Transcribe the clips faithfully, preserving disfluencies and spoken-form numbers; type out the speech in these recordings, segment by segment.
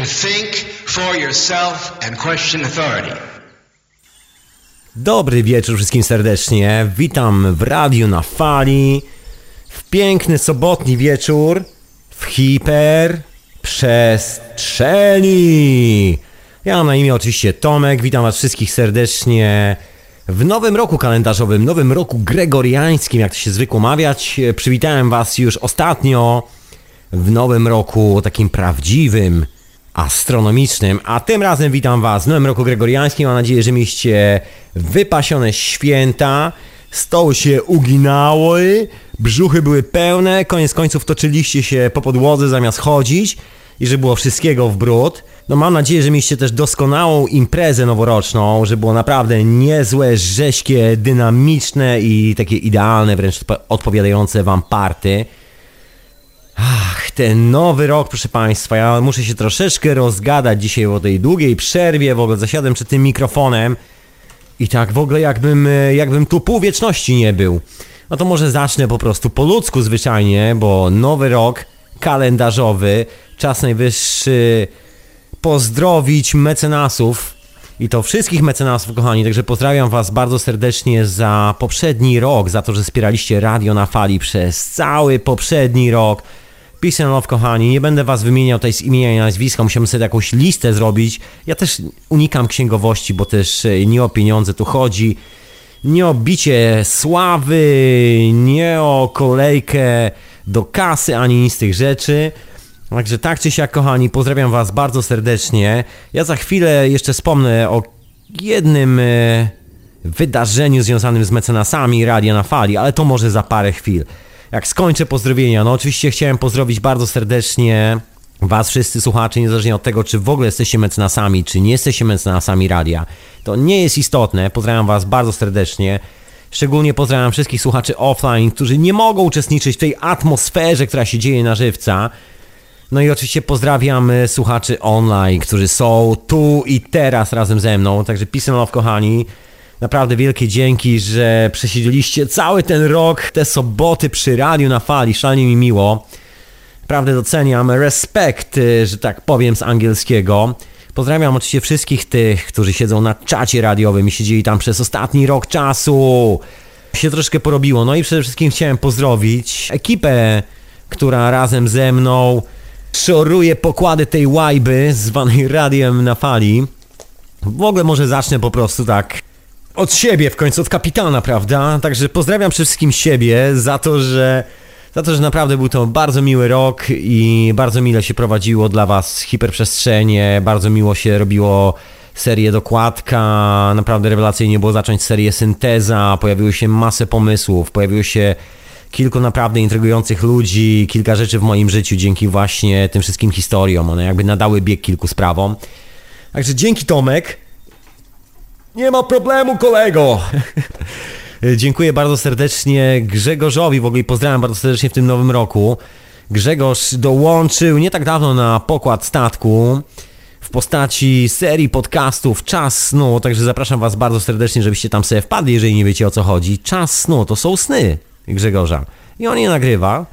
think for yourself and question authority. Dobry wieczór wszystkim serdecznie. Witam w Radiu na Fali. W piękny sobotni wieczór w hiperprzestrzeni. Ja mam na imię oczywiście Tomek. Witam was wszystkich serdecznie w nowym roku kalendarzowym, nowym roku gregoriańskim, jak to się zwykło mawiać. Przywitałem was już ostatnio w nowym roku takim prawdziwym, astronomicznym, a tym razem witam was w nowym roku gregoriańskim. Mam nadzieję, że mieliście wypasione święta, stoły się uginały, brzuchy były pełne, koniec końców toczyliście się po podłodze zamiast chodzić i że było wszystkiego w bród. No mam nadzieję, że mieliście też doskonałą imprezę noworoczną, że było naprawdę niezłe, rześkie, dynamiczne i takie idealne, wręcz odpowiadające wam party. Ach, ten nowy rok, proszę państwa, ja muszę się troszeczkę rozgadać dzisiaj o tej długiej przerwie, w ogóle zasiadłem przed tym mikrofonem i tak w ogóle jakbym, jakbym tu pół wieczności nie był. No to może zacznę po prostu po ludzku zwyczajnie, bo nowy rok kalendarzowy, czas najwyższy pozdrowić mecenasów i to wszystkich mecenasów, kochani, także pozdrawiam was bardzo serdecznie za poprzedni rok, za to, że wspieraliście Radio na Fali przez cały poprzedni rok. Peace and love, kochani, nie będę was wymieniał tutaj z imienia i nazwiska, musimy sobie jakąś listę zrobić. Ja też unikam księgowości, bo też nie o pieniądze tu chodzi, nie o bicie sławy, nie o kolejkę do kasy, ani nic z tych rzeczy. Także tak czy siak, kochani, pozdrawiam was bardzo serdecznie. Ja za chwilę jeszcze wspomnę o jednym e, wydarzeniu związanym z mecenasami Radia na Fali, ale to może za parę chwil. Jak skończę pozdrowienia, no oczywiście chciałem pozdrowić bardzo serdecznie was wszyscy słuchacze, niezależnie od tego, czy w ogóle jesteście mecenasami, czy nie jesteście mecenasami radia. To nie jest istotne, pozdrawiam was bardzo serdecznie. Szczególnie pozdrawiam wszystkich słuchaczy offline, którzy nie mogą uczestniczyć w tej atmosferze, która się dzieje na żywca. No i oczywiście pozdrawiam słuchaczy online, którzy są tu i teraz razem ze mną. Także peace and love, kochani. Naprawdę wielkie dzięki, że przesiedzieliście cały ten rok, te soboty przy Radiu na Fali. Szalenie mi miło. Naprawdę doceniam. Respekt, że tak powiem z angielskiego. Pozdrawiam oczywiście wszystkich tych, którzy siedzą na czacie radiowym i siedzieli tam przez ostatni rok czasu. Się troszkę porobiło. No i przede wszystkim chciałem pozdrowić ekipę, która razem ze mną szoruje pokłady tej łajby zwanej Radiem na Fali. W ogóle może zacznę po prostu tak od siebie, w końcu od kapitana, prawda? Także pozdrawiam przede wszystkim siebie za to, że za to, że naprawdę był to bardzo miły rok i bardzo mile się prowadziło dla was hiperprzestrzenie, bardzo miło się robiło serię Dokładka, naprawdę rewelacyjnie było zacząć serię Synteza, pojawiły się masę pomysłów, pojawiło się kilku naprawdę intrygujących ludzi, kilka rzeczy w moim życiu dzięki właśnie tym wszystkim historiom. One jakby nadały bieg kilku sprawom. Także dzięki, Tomek. Nie ma problemu, kolego. Dziękuję bardzo serdecznie Grzegorzowi, w ogóle pozdrawiam bardzo serdecznie w tym nowym roku. Grzegorz dołączył nie tak dawno na pokład statku w postaci serii podcastów Czas snu, także zapraszam was bardzo serdecznie, żebyście tam sobie wpadli, jeżeli nie wiecie o co chodzi. Czas snu to są sny Grzegorza i on je nagrywa,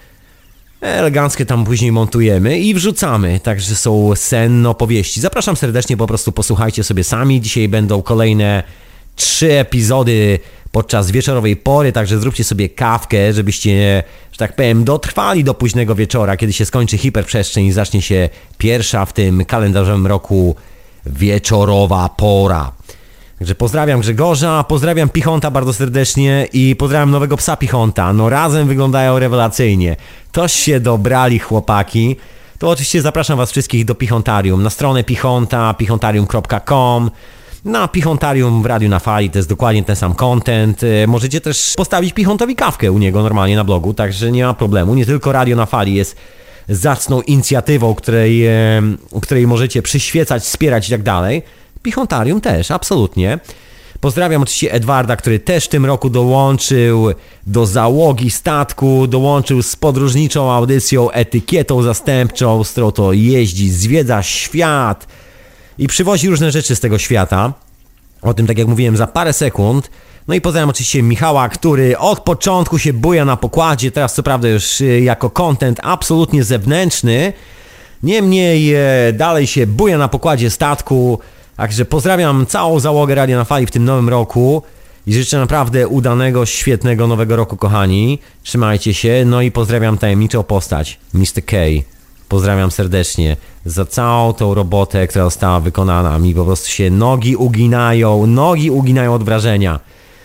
elegancko tam później montujemy i wrzucamy, także są senne opowieści. Zapraszam serdecznie, po prostu posłuchajcie sobie sami. Dzisiaj będą kolejne trzy epizody podczas wieczorowej pory, także zróbcie sobie kawkę, żebyście, że tak powiem, dotrwali do późnego wieczora, kiedy się skończy hiperprzestrzeń i zacznie się pierwsza w tym kalendarzowym roku wieczorowa pora. Także pozdrawiam Grzegorza, pozdrawiam Pichonta bardzo serdecznie i pozdrawiam nowego psa Pichonta. No razem wyglądają rewelacyjnie. Toż się dobrali chłopaki. To oczywiście zapraszam was wszystkich do Pichontarium. Na stronę Pichonta, pichontarium kropka com. Na Pichontarium w Radiu na Fali to jest dokładnie ten sam content. Możecie też postawić Pichontowi kawkę u niego normalnie na blogu, także nie ma problemu. Nie tylko Radio na Fali jest zacną inicjatywą, której, której możecie przyświecać, wspierać i tak dalej. Pichontarium też, absolutnie. Pozdrawiam oczywiście Edwarda, który też w tym roku dołączył do załogi statku, dołączył z podróżniczą audycją Etykietą Zastępczą, z którą to jeździ, zwiedza świat i przywozi różne rzeczy z tego świata. O tym, tak jak mówiłem, za parę sekund. No i pozdrawiam oczywiście Michała, który od początku się buja na pokładzie, teraz co prawda już jako content absolutnie zewnętrzny, Niemniej e, dalej się buja na pokładzie statku, także pozdrawiam całą załogę Radia na Fali w tym nowym roku i życzę naprawdę udanego, świetnego nowego roku, kochani. Trzymajcie się, no i pozdrawiam tajemniczą postać, mister K. Pozdrawiam serdecznie za całą tą robotę, która została wykonana. Mi po prostu się nogi uginają, nogi uginają od wrażenia.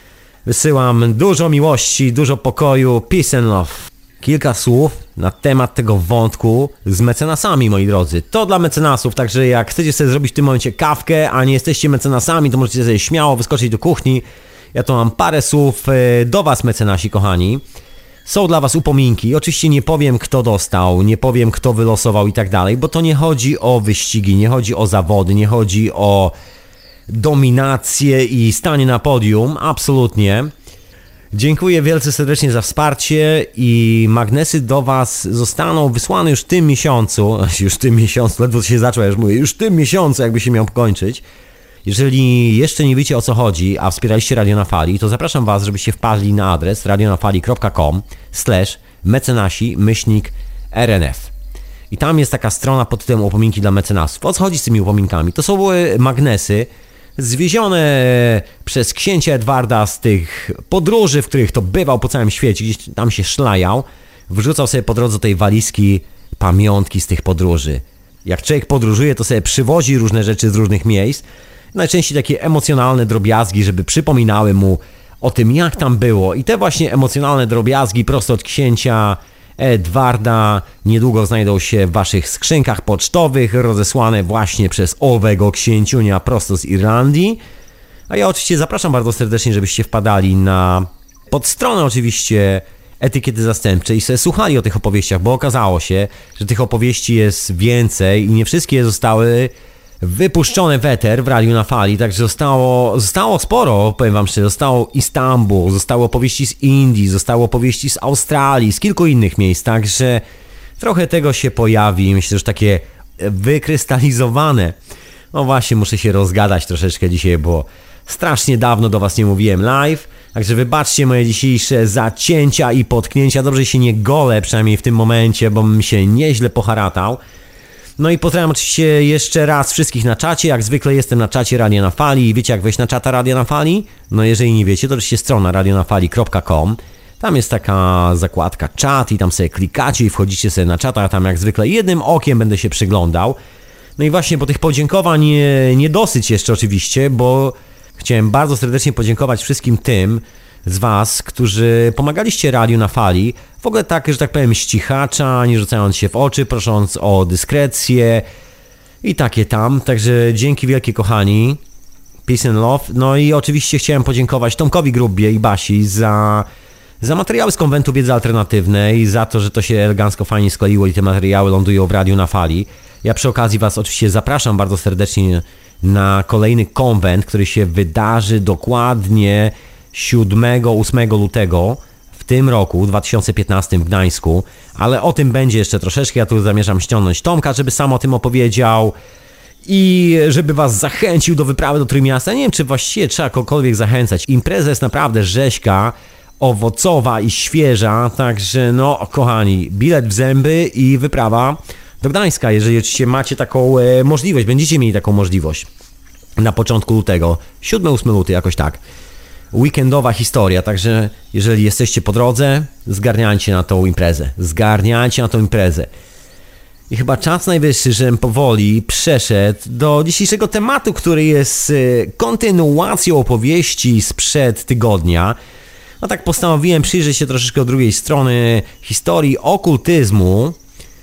Wysyłam dużo miłości, dużo pokoju, peace and love. Kilka słów na temat tego wątku z mecenasami, moi drodzy. To dla mecenasów, także jak chcecie sobie zrobić w tym momencie kawkę, a nie jesteście mecenasami, to możecie sobie śmiało wyskoczyć do kuchni. Ja tu mam parę słów do was, mecenasi, kochani. Są dla was upominki. Oczywiście nie powiem, kto dostał, nie powiem, kto wylosował i tak dalej, bo to nie chodzi o wyścigi, nie chodzi o zawody, nie chodzi o dominację i stanie na podium. Absolutnie. Dziękuję wielce serdecznie za wsparcie i magnesy do was zostaną wysłane już w tym miesiącu. Już w tym miesiącu, ledwo się zaczął, ja już mówię, już w tym miesiącu jakby się miał kończyć. Jeżeli jeszcze nie wiecie, o co chodzi, a wspieraliście Radio na Fali, to zapraszam was, żebyście wpadli na adres radionafali kropka com slash mecenasi myślnik R N F. I tam jest taka strona pod tytułem upominki dla mecenasów. O co chodzi z tymi upominkami? To są magnesy zwiezione przez księcia Edwarda z tych podróży, w których to bywał po całym świecie, gdzieś tam się szlajał, wrzucał sobie po drodze tej walizki pamiątki z tych podróży. Jak człowiek podróżuje, to sobie przywozi różne rzeczy z różnych miejsc, najczęściej takie emocjonalne drobiazgi, żeby przypominały mu o tym, jak tam było. I te właśnie emocjonalne drobiazgi prosto od księcia Edwarda niedługo znajdą się w waszych skrzynkach pocztowych, rozesłane właśnie przez owego księciunia prosto z Irlandii. A ja oczywiście zapraszam bardzo serdecznie, żebyście wpadali na podstronę oczywiście Etykiety Zastępczej i sobie słuchali o tych opowieściach, bo okazało się, że tych opowieści jest więcej i nie wszystkie zostały wypuszczone w eter w Radiu na Fali, także zostało, zostało sporo, powiem wam szczerze, zostało Istanbul, zostało opowieści z Indii, zostało opowieści z Australii, z kilku innych miejsc, także trochę tego się pojawi, myślę, że takie wykrystalizowane. No właśnie, muszę się rozgadać troszeczkę dzisiaj, bo strasznie dawno do was nie mówiłem live, także wybaczcie moje dzisiejsze zacięcia i potknięcia, dobrze się nie golę, przynajmniej w tym momencie, bo bym się nieźle poharatał. No i pozdrawiam oczywiście jeszcze raz wszystkich na czacie, jak zwykle jestem na czacie Radia na Fali i wiecie jak wejść na czata Radia na Fali? No jeżeli nie wiecie, to oczywiście strona radionafali kropka com, tam jest taka zakładka czat i tam sobie klikacie i wchodzicie sobie na czata, a tam jak zwykle jednym okiem będę się przyglądał. No i właśnie po tych podziękowań nie, nie dosyć jeszcze oczywiście, bo chciałem bardzo serdecznie podziękować wszystkim tym z was, którzy pomagaliście Radiu na Fali, w ogóle tak, że tak powiem, ścichacza, nie rzucając się w oczy, prosząc o dyskrecję i takie tam, także dzięki wielkie, kochani, peace and love. No i oczywiście chciałem podziękować Tomkowi Grubie i Basi za, za materiały z Konwentu Wiedzy Alternatywnej, za to, że to się elegancko fajnie skleiło i te materiały lądują w Radiu na Fali. Ja przy okazji was oczywiście zapraszam bardzo serdecznie na kolejny konwent, który się wydarzy dokładnie siódmego ósmego lutego w tym roku, dwa tysiące piętnastym w Gdańsku, ale o tym będzie jeszcze troszeczkę. Ja tu zamierzam ściągnąć Tomka, żeby sam o tym opowiedział i żeby was zachęcił do wyprawy do Trójmiasta. Nie wiem, czy właściwie trzeba kogokolwiek zachęcać. Impreza jest naprawdę rzeźka, owocowa i świeża, także no kochani, bilet w zęby i wyprawa do Gdańska, jeżeli oczywiście macie taką e, możliwość, będziecie mieli taką możliwość na początku lutego, siódmy ósmy luty, jakoś tak. Weekendowa historia, także jeżeli jesteście po drodze, zgarniajcie na tą imprezę, zgarniajcie na tą imprezę. I chyba czas najwyższy, żebym powoli przeszedł do dzisiejszego tematu, który jest kontynuacją opowieści sprzed tygodnia. No tak postanowiłem przyjrzeć się troszeczkę od drugiej strony historii okultyzmu.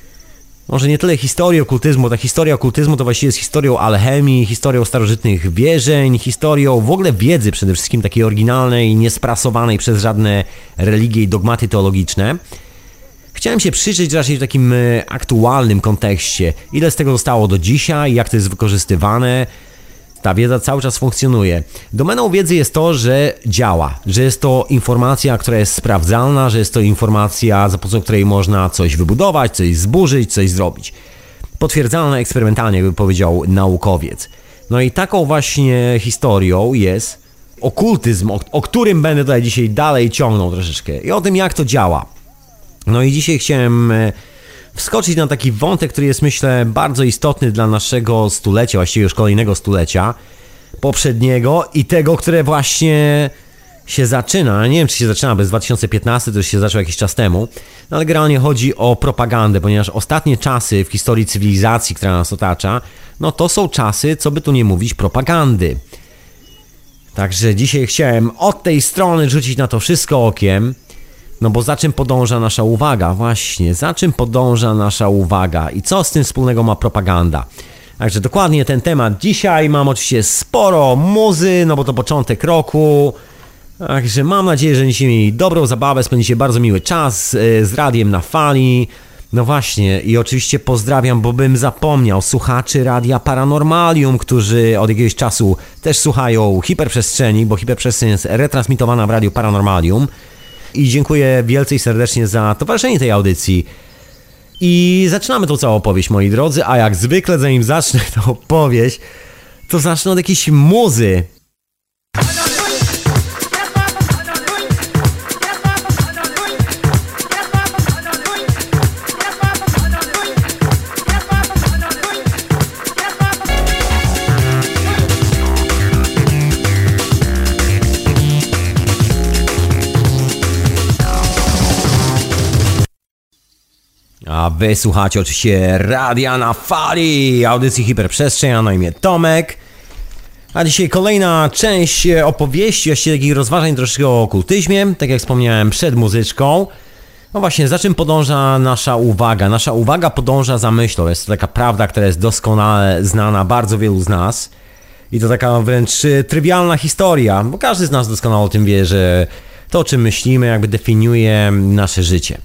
Może nie tyle historii okultyzmu, ta historia okultyzmu to właściwie jest historią alchemii, historią starożytnych wierzeń, historią w ogóle wiedzy przede wszystkim takiej oryginalnej, niesprasowanej przez żadne religie i dogmaty teologiczne. Chciałem się przyjrzeć raczej w takim aktualnym kontekście, ile z tego zostało do dzisiaj, jak to jest wykorzystywane. Ta wiedza cały czas funkcjonuje. Domeną wiedzy jest to, że działa, że jest to informacja, która jest sprawdzalna, że jest to informacja, za pomocą której można coś wybudować, coś zburzyć, coś zrobić. Potwierdzalna eksperymentalnie, jakby powiedział naukowiec. No i taką właśnie historią jest okultyzm, o, o którym będę tutaj dzisiaj dalej ciągnął troszeczkę i o tym, jak to działa. No i dzisiaj chciałem wskoczyć na taki wątek, który jest, myślę, bardzo istotny dla naszego stulecia, właściwie już kolejnego stulecia, poprzedniego i tego, które właśnie się zaczyna. Nie wiem, czy się zaczyna, bo jest dwa tysiące piętnasty, to już się zaczął jakiś czas temu, no ale generalnie chodzi o propagandę, ponieważ ostatnie czasy w historii cywilizacji, która nas otacza, no to są czasy, co by tu nie mówić, propagandy. Także dzisiaj chciałem od tej strony rzucić na to wszystko okiem, no bo za czym podąża nasza uwaga? Właśnie, za czym podąża nasza uwaga i co z tym wspólnego ma propaganda? Także dokładnie ten temat dzisiaj. Mam oczywiście sporo muzy, no bo to początek roku. Także mam nadzieję, że będziecie mieli dobrą zabawę, spędzicie bardzo miły czas z radiem na fali. No właśnie, i oczywiście pozdrawiam, bo bym zapomniał, słuchaczy Radia Paranormalium, którzy od jakiegoś czasu też słuchają Hiperprzestrzeni, bo Hiperprzestrzeń jest retransmitowana w Radiu Paranormalium. I dziękuję wielce i serdecznie za towarzyszenie tej audycji. I zaczynamy tą całą opowieść, moi drodzy, a jak zwykle, zanim zacznę tę opowieść, to zacznę od jakiejś muzy. A wy słuchacie oczywiście Radia na Fali, audycji Hiperprzestrzeń, a na imię Tomek. A dzisiaj kolejna część opowieści, właściwie takich rozważań troszkę o okultyzmie, tak jak wspomniałem przed muzyczką. No właśnie, za czym podąża nasza uwaga? Nasza uwaga podąża za myślą, jest to taka prawda, która jest doskonale znana bardzo wielu z nas. I to taka wręcz trywialna historia, bo każdy z nas doskonale o tym wie, że to, o czym myślimy, jakby definiuje nasze życie.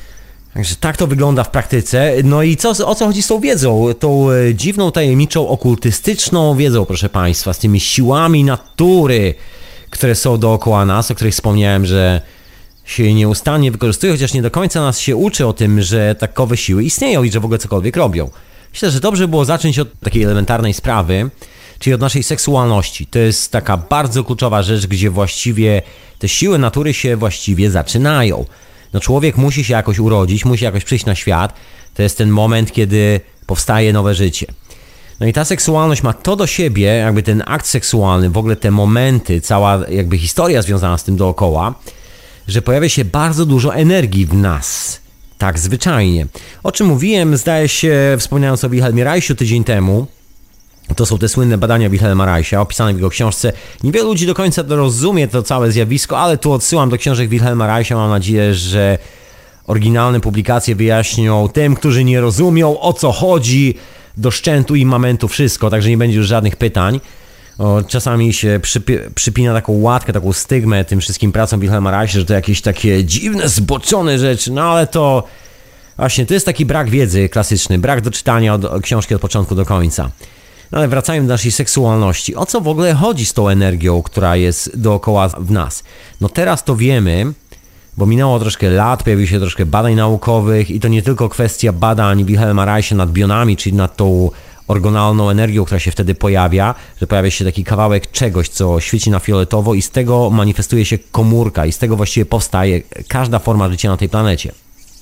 Także tak to wygląda w praktyce. No i co, o co chodzi z tą wiedzą? Tą dziwną, tajemniczą, okultystyczną wiedzą, proszę Państwa, z tymi siłami natury, które są dookoła nas, o których wspomniałem, że się nieustannie wykorzystuje, chociaż nie do końca nas się uczy o tym, że takowe siły istnieją i że w ogóle cokolwiek robią. Myślę, że dobrze było zacząć od takiej elementarnej sprawy, czyli od naszej seksualności. To jest taka bardzo kluczowa rzecz, gdzie właściwie te siły natury się właściwie zaczynają. No człowiek musi się jakoś urodzić, musi jakoś przyjść na świat. To jest ten moment, kiedy powstaje nowe życie. No i ta seksualność ma to do siebie, jakby ten akt seksualny, w ogóle te momenty, cała jakby historia związana z tym dookoła, że pojawia się bardzo dużo energii w nas. Tak zwyczajnie. O czym mówiłem, zdaje się, wspomniałem o Wilhelmie Reichu tydzień temu. To są te słynne badania Wilhelma Reicha, opisane w jego książce. Niewielu ludzi do końca rozumie to całe zjawisko, ale tu odsyłam do książek Wilhelma Reicha. Mam nadzieję, że oryginalne publikacje wyjaśnią tym, którzy nie rozumią, o co chodzi, do szczętu i momentu wszystko, także nie będzie już żadnych pytań. O, czasami się przypi- przypina taką łatkę, taką stygmę tym wszystkim pracom Wilhelma Reicha, że to jakieś takie dziwne, zboczone rzeczy, no ale to właśnie, to jest taki brak wiedzy klasyczny, brak doczytania od książki od początku do końca. No ale wracając do naszej seksualności, o co w ogóle chodzi z tą energią, która jest dookoła w nas? No teraz to wiemy, bo minęło troszkę lat, pojawiło się troszkę badań naukowych i to nie tylko kwestia badań Wilhelma Reicha nad bionami, czyli nad tą orgonalną energią, która się wtedy pojawia, że pojawia się taki kawałek czegoś, co świeci na fioletowo i z tego manifestuje się komórka i z tego właściwie powstaje każda forma życia na tej planecie.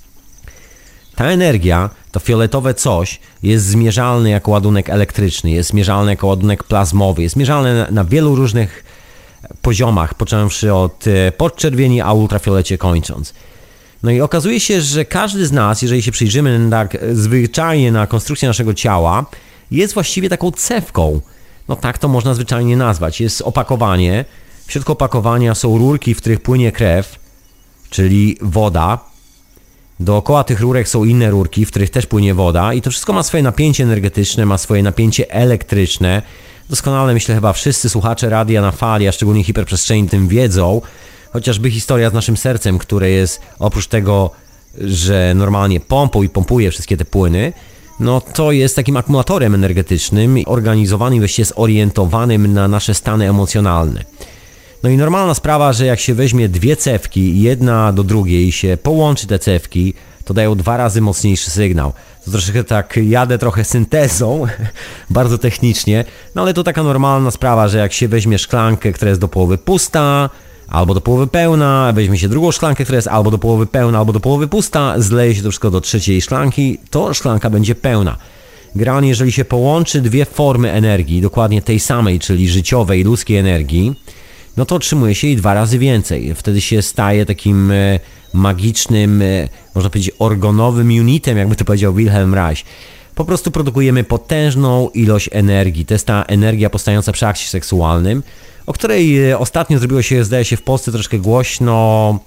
Ta energia, to fioletowe coś, jest zmierzalny jako ładunek elektryczny, jest zmierzalny jako ładunek plazmowy, jest zmierzalny na, na wielu różnych poziomach, począwszy od podczerwieni, a ultrafiolecie kończąc. No i okazuje się, że każdy z nas, jeżeli się przyjrzymy tak zwyczajnie na konstrukcję naszego ciała, jest właściwie taką cewką. No tak to można zwyczajnie nazwać. Jest opakowanie, w środku opakowania są rurki, w których płynie krew, czyli woda. Dookoła tych rurek są inne rurki, w których też płynie woda i to wszystko ma swoje napięcie energetyczne, ma swoje napięcie elektryczne. Doskonale, myślę, chyba wszyscy słuchacze Radia na Fali, a szczególnie Hiperprzestrzeni tym wiedzą. Chociażby historia z naszym sercem, które jest oprócz tego, że normalnie pompą i pompuje wszystkie te płyny, no to jest takim akumulatorem energetycznym, organizowanym, właściwie zorientowanym na nasze stany emocjonalne. No i normalna sprawa, że jak się weźmie dwie cewki, jedna do drugiej i się połączy te cewki, to dają dwa razy mocniejszy sygnał. To troszeczkę tak jadę trochę syntezą, bardzo technicznie, no ale to taka normalna sprawa, że jak się weźmie szklankę, która jest do połowy pusta, albo do połowy pełna, weźmie się drugą szklankę, która jest albo do połowy pełna, albo do połowy pusta, zleje się to wszystko do trzeciej szklanki, to szklanka będzie pełna. Generalnie, jeżeli się połączy dwie formy energii, dokładnie tej samej, czyli życiowej, ludzkiej energii, no to otrzymuje się jej dwa razy więcej. Wtedy się staje takim magicznym, można powiedzieć, organowym unitem, jakby to powiedział Wilhelm Reich. Po prostu produkujemy potężną ilość energii. To jest ta energia powstająca przy akcie seksualnym, o której ostatnio zrobiło się, zdaje się, w Polsce troszkę głośno,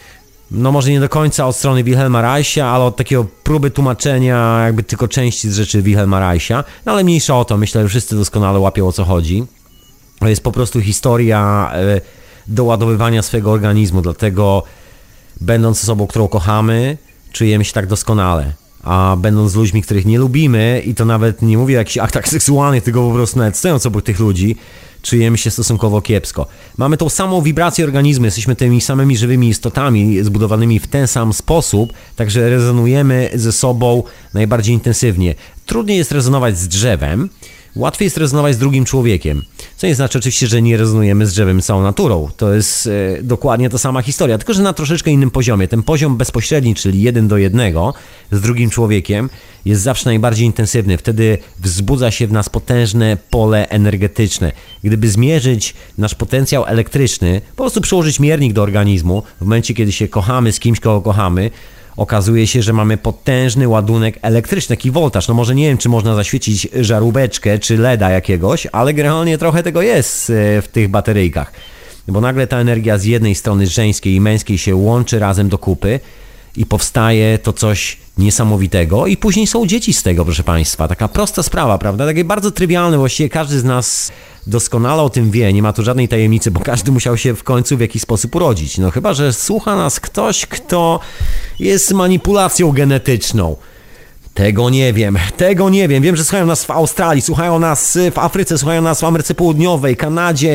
no może nie do końca od strony Wilhelma Reicha, ale od takiego próby tłumaczenia jakby tylko części z rzeczy Wilhelma Reicha, no ale mniejsza o to, myślę, że wszyscy doskonale łapią, o co chodzi. To jest po prostu historia doładowywania swojego organizmu, dlatego będąc osobą, którą kochamy, czujemy się tak doskonale. A będąc z ludźmi, których nie lubimy, i to nawet nie mówię o jakichś aktach seksualnych, tylko po prostu nawet stojąc obok tych ludzi, czujemy się stosunkowo kiepsko. Mamy tą samą wibrację organizmu, jesteśmy tymi samymi żywymi istotami zbudowanymi w ten sam sposób, także rezonujemy ze sobą najbardziej intensywnie. Trudniej jest rezonować z drzewem, łatwiej jest rezonować z drugim człowiekiem. Co nie znaczy oczywiście, że nie rezonujemy z drzewem, z całą naturą. To jest e, dokładnie ta sama historia, tylko że na troszeczkę innym poziomie. Ten poziom bezpośredni, czyli jeden do jednego z drugim człowiekiem, jest zawsze najbardziej intensywny. Wtedy wzbudza się w nas potężne pole energetyczne. Gdyby zmierzyć nasz potencjał elektryczny, po prostu przyłożyć miernik do organizmu, w momencie, kiedy się kochamy z kimś, kogo kochamy, okazuje się, że mamy potężny ładunek elektryczny, taki woltaż. No może nie wiem, czy można zaświecić żaróweczkę, czy leda jakiegoś, ale generalnie trochę tego jest w tych bateryjkach. Bo nagle ta energia z jednej strony żeńskiej i męskiej się łączy razem do kupy i powstaje to coś niesamowitego i później są dzieci z tego, proszę Państwa. Taka prosta sprawa, prawda? Takie bardzo trywialne, właściwie każdy z nas doskonale o tym wie, nie ma tu żadnej tajemnicy, bo każdy musiał się w końcu w jakiś sposób urodzić. No chyba że słucha nas ktoś, kto jest manipulacją genetyczną. Tego nie wiem, tego nie wiem. Wiem, że słuchają nas w Australii, słuchają nas w Afryce, słuchają nas w Ameryce Południowej, Kanadzie,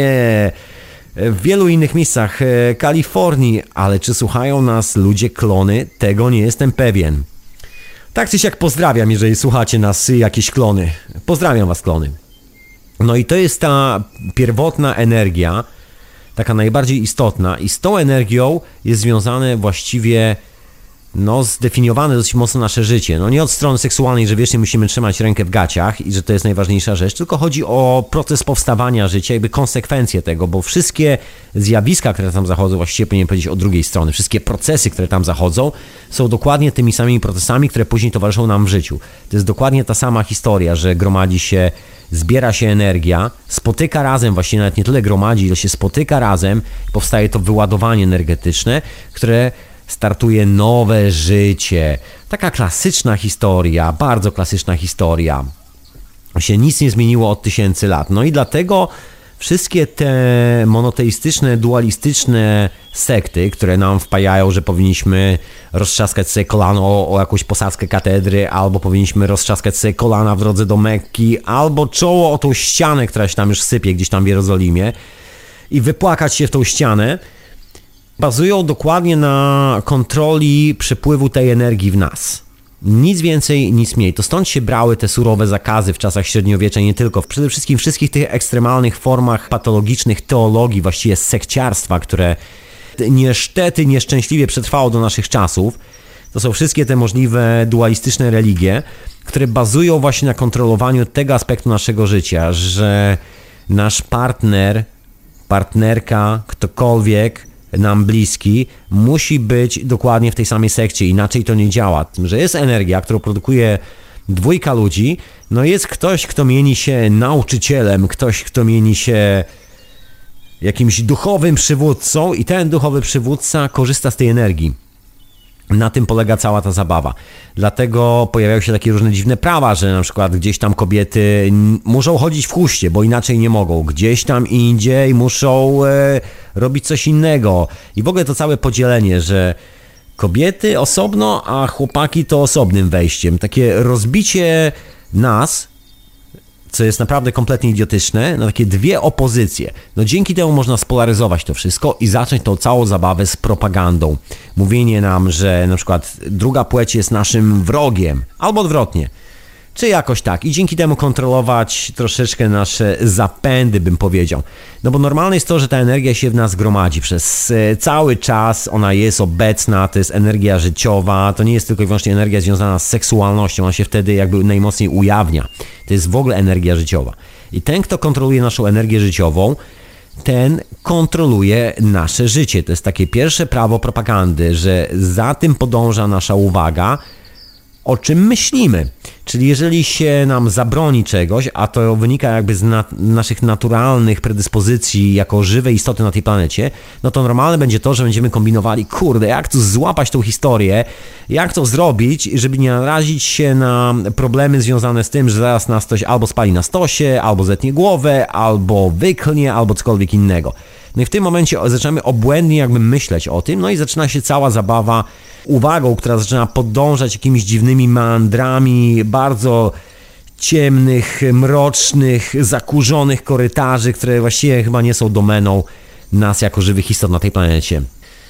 w wielu innych miejscach, Kalifornii, ale czy słuchają nas ludzie klony? Tego nie jestem pewien. Tak czy siak pozdrawiam, jeżeli słuchacie nas jakieś klony. Pozdrawiam was, klony. No i to jest ta pierwotna energia, taka najbardziej istotna, i z tą energią jest związane właściwie, no, zdefiniowane dosyć mocno nasze życie. No nie od strony seksualnej, że wiecznie musimy trzymać rękę w gaciach i że to jest najważniejsza rzecz, tylko chodzi o proces powstawania życia, jakby konsekwencje tego, bo wszystkie zjawiska, które tam zachodzą, właściwie powinienem powiedzieć od drugiej strony, wszystkie procesy, które tam zachodzą, są dokładnie tymi samymi procesami, które później towarzyszą nam w życiu. To jest dokładnie ta sama historia, że gromadzi się, zbiera się energia, spotyka razem, właściwie nawet nie tyle gromadzi, ile się spotyka razem, powstaje to wyładowanie energetyczne, które startuje nowe życie. Taka klasyczna historia, bardzo klasyczna historia. Się nic nie zmieniło od tysięcy lat. No i dlatego wszystkie te monoteistyczne, dualistyczne sekty, które nam wpajają, że powinniśmy roztrzaskać sobie kolano o, o jakąś posadzkę katedry, albo powinniśmy roztrzaskać sobie kolana w drodze do Mekki, albo czoło o tą ścianę, która się tam już sypie gdzieś tam w Jerozolimie i wypłakać się w tą ścianę, bazują dokładnie na kontroli przepływu tej energii w nas. Nic więcej, nic mniej. To stąd się brały te surowe zakazy w czasach średniowiecza, nie tylko. Przede wszystkim wszystkich tych ekstremalnych formach patologicznych teologii, właściwie sekciarstwa, które niestety nieszczęśliwie przetrwało do naszych czasów. To są wszystkie te możliwe dualistyczne religie, które bazują właśnie na kontrolowaniu tego aspektu naszego życia, że nasz partner, partnerka, ktokolwiek nam bliski, musi być dokładnie w tej samej sekcie, inaczej to nie działa. Że jest energia, którą produkuje dwójka ludzi, no jest ktoś, kto mieni się nauczycielem, ktoś, kto mieni się jakimś duchowym przywódcą i ten duchowy przywódca korzysta z tej energii. Na tym polega cała ta zabawa. Dlatego pojawiają się takie różne dziwne prawa, że na przykład gdzieś tam kobiety muszą chodzić w chuście, bo inaczej nie mogą. Gdzieś tam indziej muszą e, robić coś innego. I w ogóle to całe podzielenie, że kobiety osobno, a chłopaki to osobnym wejściem. Takie rozbicie nas, co jest naprawdę kompletnie idiotyczne, na takie dwie opozycje. No dzięki temu można spolaryzować to wszystko i zacząć tą całą zabawę z propagandą. Mówienie nam, że na przykład druga płeć jest naszym wrogiem, albo odwrotnie. czy jakoś tak. I dzięki temu kontrolować troszeczkę nasze zapędy, bym powiedział. No bo normalne jest to, że ta energia się w nas gromadzi przez cały czas, ona jest obecna, to jest energia życiowa, to nie jest tylko i wyłącznie energia związana z seksualnością, ona się wtedy jakby najmocniej ujawnia. To jest w ogóle energia życiowa. I ten, kto kontroluje naszą energię życiową, ten kontroluje nasze życie. To jest takie pierwsze prawo propagandy, że za tym podąża nasza uwaga, o czym myślimy. Czyli jeżeli się nam zabroni czegoś, a to wynika jakby z nat- naszych naturalnych predyspozycji jako żywe istoty na tej planecie, no to normalne będzie to, że będziemy kombinowali, kurde, jak tu złapać tą historię, jak to zrobić, żeby nie narazić się na problemy związane z tym, że zaraz nas ktoś albo spali na stosie, albo zetnie głowę, albo wyklnie, albo cokolwiek innego. No i w tym momencie zaczynamy obłędnie jakby myśleć o tym, no i zaczyna się cała zabawa uwagą, która zaczyna podążać jakimiś dziwnymi meandrami bardzo ciemnych, mrocznych, zakurzonych korytarzy, które właściwie chyba nie są domeną nas jako żywych istot na tej planecie.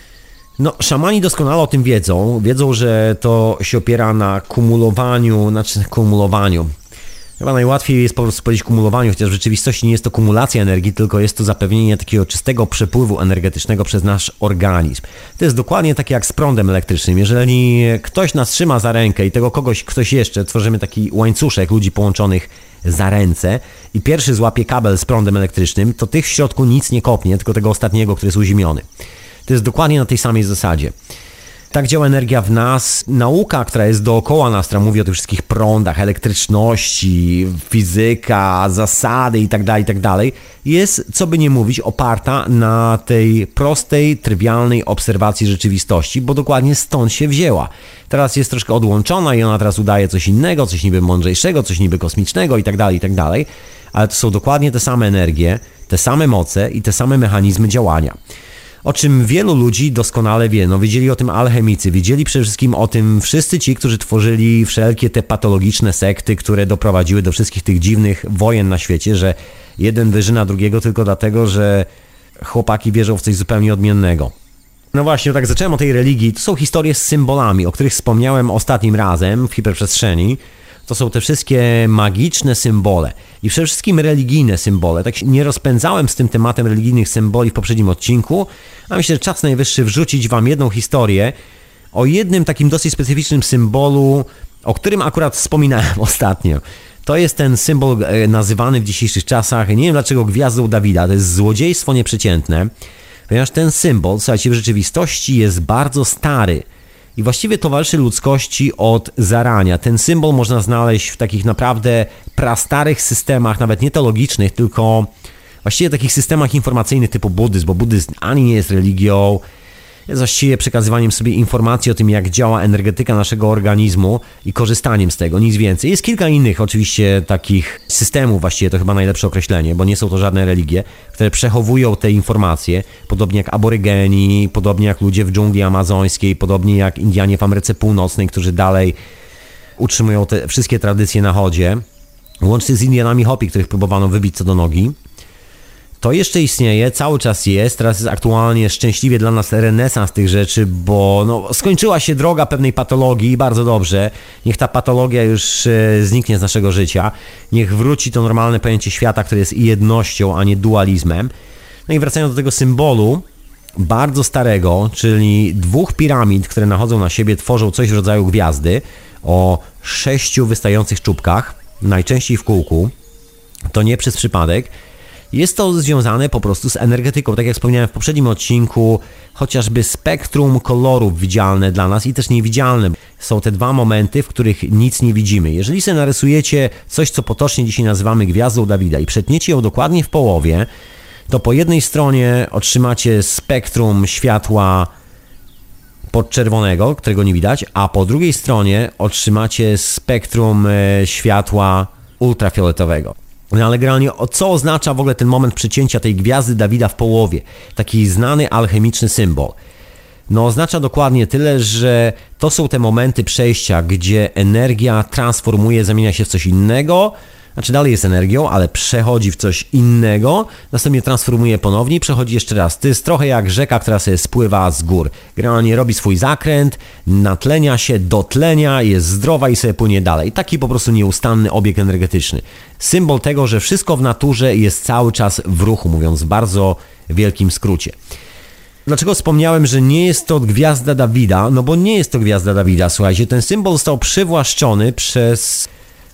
No, szamani doskonale o tym wiedzą. Wiedzą, że to się opiera na kumulowaniu, znaczy kumulowaniu. Chyba najłatwiej jest po prostu powiedzieć kumulowaniu, chociaż w rzeczywistości nie jest to kumulacja energii, tylko jest to zapewnienie takiego czystego przepływu energetycznego przez nasz organizm. To jest dokładnie takie jak z prądem elektrycznym. Jeżeli ktoś nas trzyma za rękę i tego kogoś, ktoś jeszcze, tworzymy taki łańcuszek ludzi połączonych za ręce i pierwszy złapie kabel z prądem elektrycznym, to tych w środku nic nie kopnie, tylko tego ostatniego, który jest uziemiony. To jest dokładnie na tej samej zasadzie. Tak działa energia w nas. Nauka, która jest dookoła nas, która mówi o tych wszystkich prądach, elektryczności, fizyka, zasady itd., itd., jest, co by nie mówić, oparta na tej prostej, trywialnej obserwacji rzeczywistości, bo dokładnie stąd się wzięła. Teraz jest troszkę odłączona i ona teraz udaje coś innego, coś niby mądrzejszego, coś niby kosmicznego itd., itd., ale to są dokładnie te same energie, te same moce i te same mechanizmy działania. O czym wielu ludzi doskonale wie. No, wiedzieli o tym alchemicy, wiedzieli przede wszystkim o tym wszyscy ci, którzy tworzyli wszelkie te patologiczne sekty, które doprowadziły do wszystkich tych dziwnych wojen na świecie, że jeden wyżyna drugiego tylko dlatego, że chłopaki wierzą w coś zupełnie odmiennego. No właśnie, tak zacząłem o tej religii. To są historie z symbolami, o których wspomniałem ostatnim razem w hiperprzestrzeni. To są te wszystkie magiczne symbole i przede wszystkim religijne symbole. Tak się nie rozpędzałem z tym tematem religijnych symboli w poprzednim odcinku, a myślę, że czas najwyższy wrzucić wam jedną historię o jednym takim dosyć specyficznym symbolu, o którym akurat wspominałem ostatnio. To jest ten symbol nazywany w dzisiejszych czasach, nie wiem dlaczego, gwiazdą Dawida. To jest złodziejstwo nieprzeciętne, ponieważ ten symbol, słuchajcie, w rzeczywistości jest bardzo stary. I właściwie towarzyszy ludzkości od zarania. Ten symbol można znaleźć w takich naprawdę prastarych systemach, nawet nie teologicznych, tylko właściwie takich systemach informacyjnych typu buddyzm, bo buddyzm ani nie jest religią, jest właściwie przekazywaniem sobie informacji o tym, jak działa energetyka naszego organizmu i korzystaniem z tego, nic więcej. Jest kilka innych oczywiście takich systemów, właściwie to chyba najlepsze określenie, bo nie są to żadne religie, które przechowują te informacje, podobnie jak aborygeni, podobnie jak ludzie w dżungli amazońskiej, podobnie jak Indianie w Ameryce Północnej, którzy dalej utrzymują te wszystkie tradycje na chodzie, łącznie z Indianami Hopi, których próbowano wybić co do nogi. To jeszcze istnieje, cały czas jest, teraz jest aktualnie szczęśliwie dla nas renesans tych rzeczy, bo no, skończyła się droga pewnej patologii i bardzo dobrze. Niech ta patologia już e, zniknie z naszego życia, niech wróci to normalne pojęcie świata, które jest jednością, a nie dualizmem. No i wracając do tego symbolu bardzo starego, czyli dwóch piramid, które nachodzą na siebie, tworzą coś w rodzaju gwiazdy o sześciu wystających czubkach, najczęściej w kółku, to nie przez przypadek. Jest to związane po prostu z energetyką, tak jak wspomniałem w poprzednim odcinku, chociażby spektrum kolorów widzialne dla nas i też niewidzialne. Są te dwa momenty, w których nic nie widzimy. Jeżeli sobie narysujecie coś, co potocznie dzisiaj nazywamy gwiazdą Dawida i przetniecie ją dokładnie w połowie, to po jednej stronie otrzymacie spektrum światła podczerwonego, którego nie widać, a po drugiej stronie otrzymacie spektrum światła ultrafioletowego. No ale generalnie, co oznacza w ogóle ten moment przecięcia tej gwiazdy Dawida w połowie? Taki znany alchemiczny symbol. No oznacza dokładnie tyle, że to są te momenty przejścia, gdzie energia transformuje, zamienia się w coś innego, Znaczy dalej jest energią, ale przechodzi w coś innego, następnie transformuje ponownie i przechodzi jeszcze raz. To jest trochę jak rzeka, która sobie spływa z gór. Generalnie robi swój zakręt, natlenia się, dotlenia, jest zdrowa i sobie płynie dalej. Taki po prostu nieustanny obieg energetyczny. Symbol tego, że wszystko w naturze jest cały czas w ruchu, mówiąc w bardzo wielkim skrócie. Dlaczego wspomniałem, że nie jest to gwiazda Dawida? No bo nie jest to gwiazda Dawida, słuchajcie. Ten symbol został przywłaszczony przez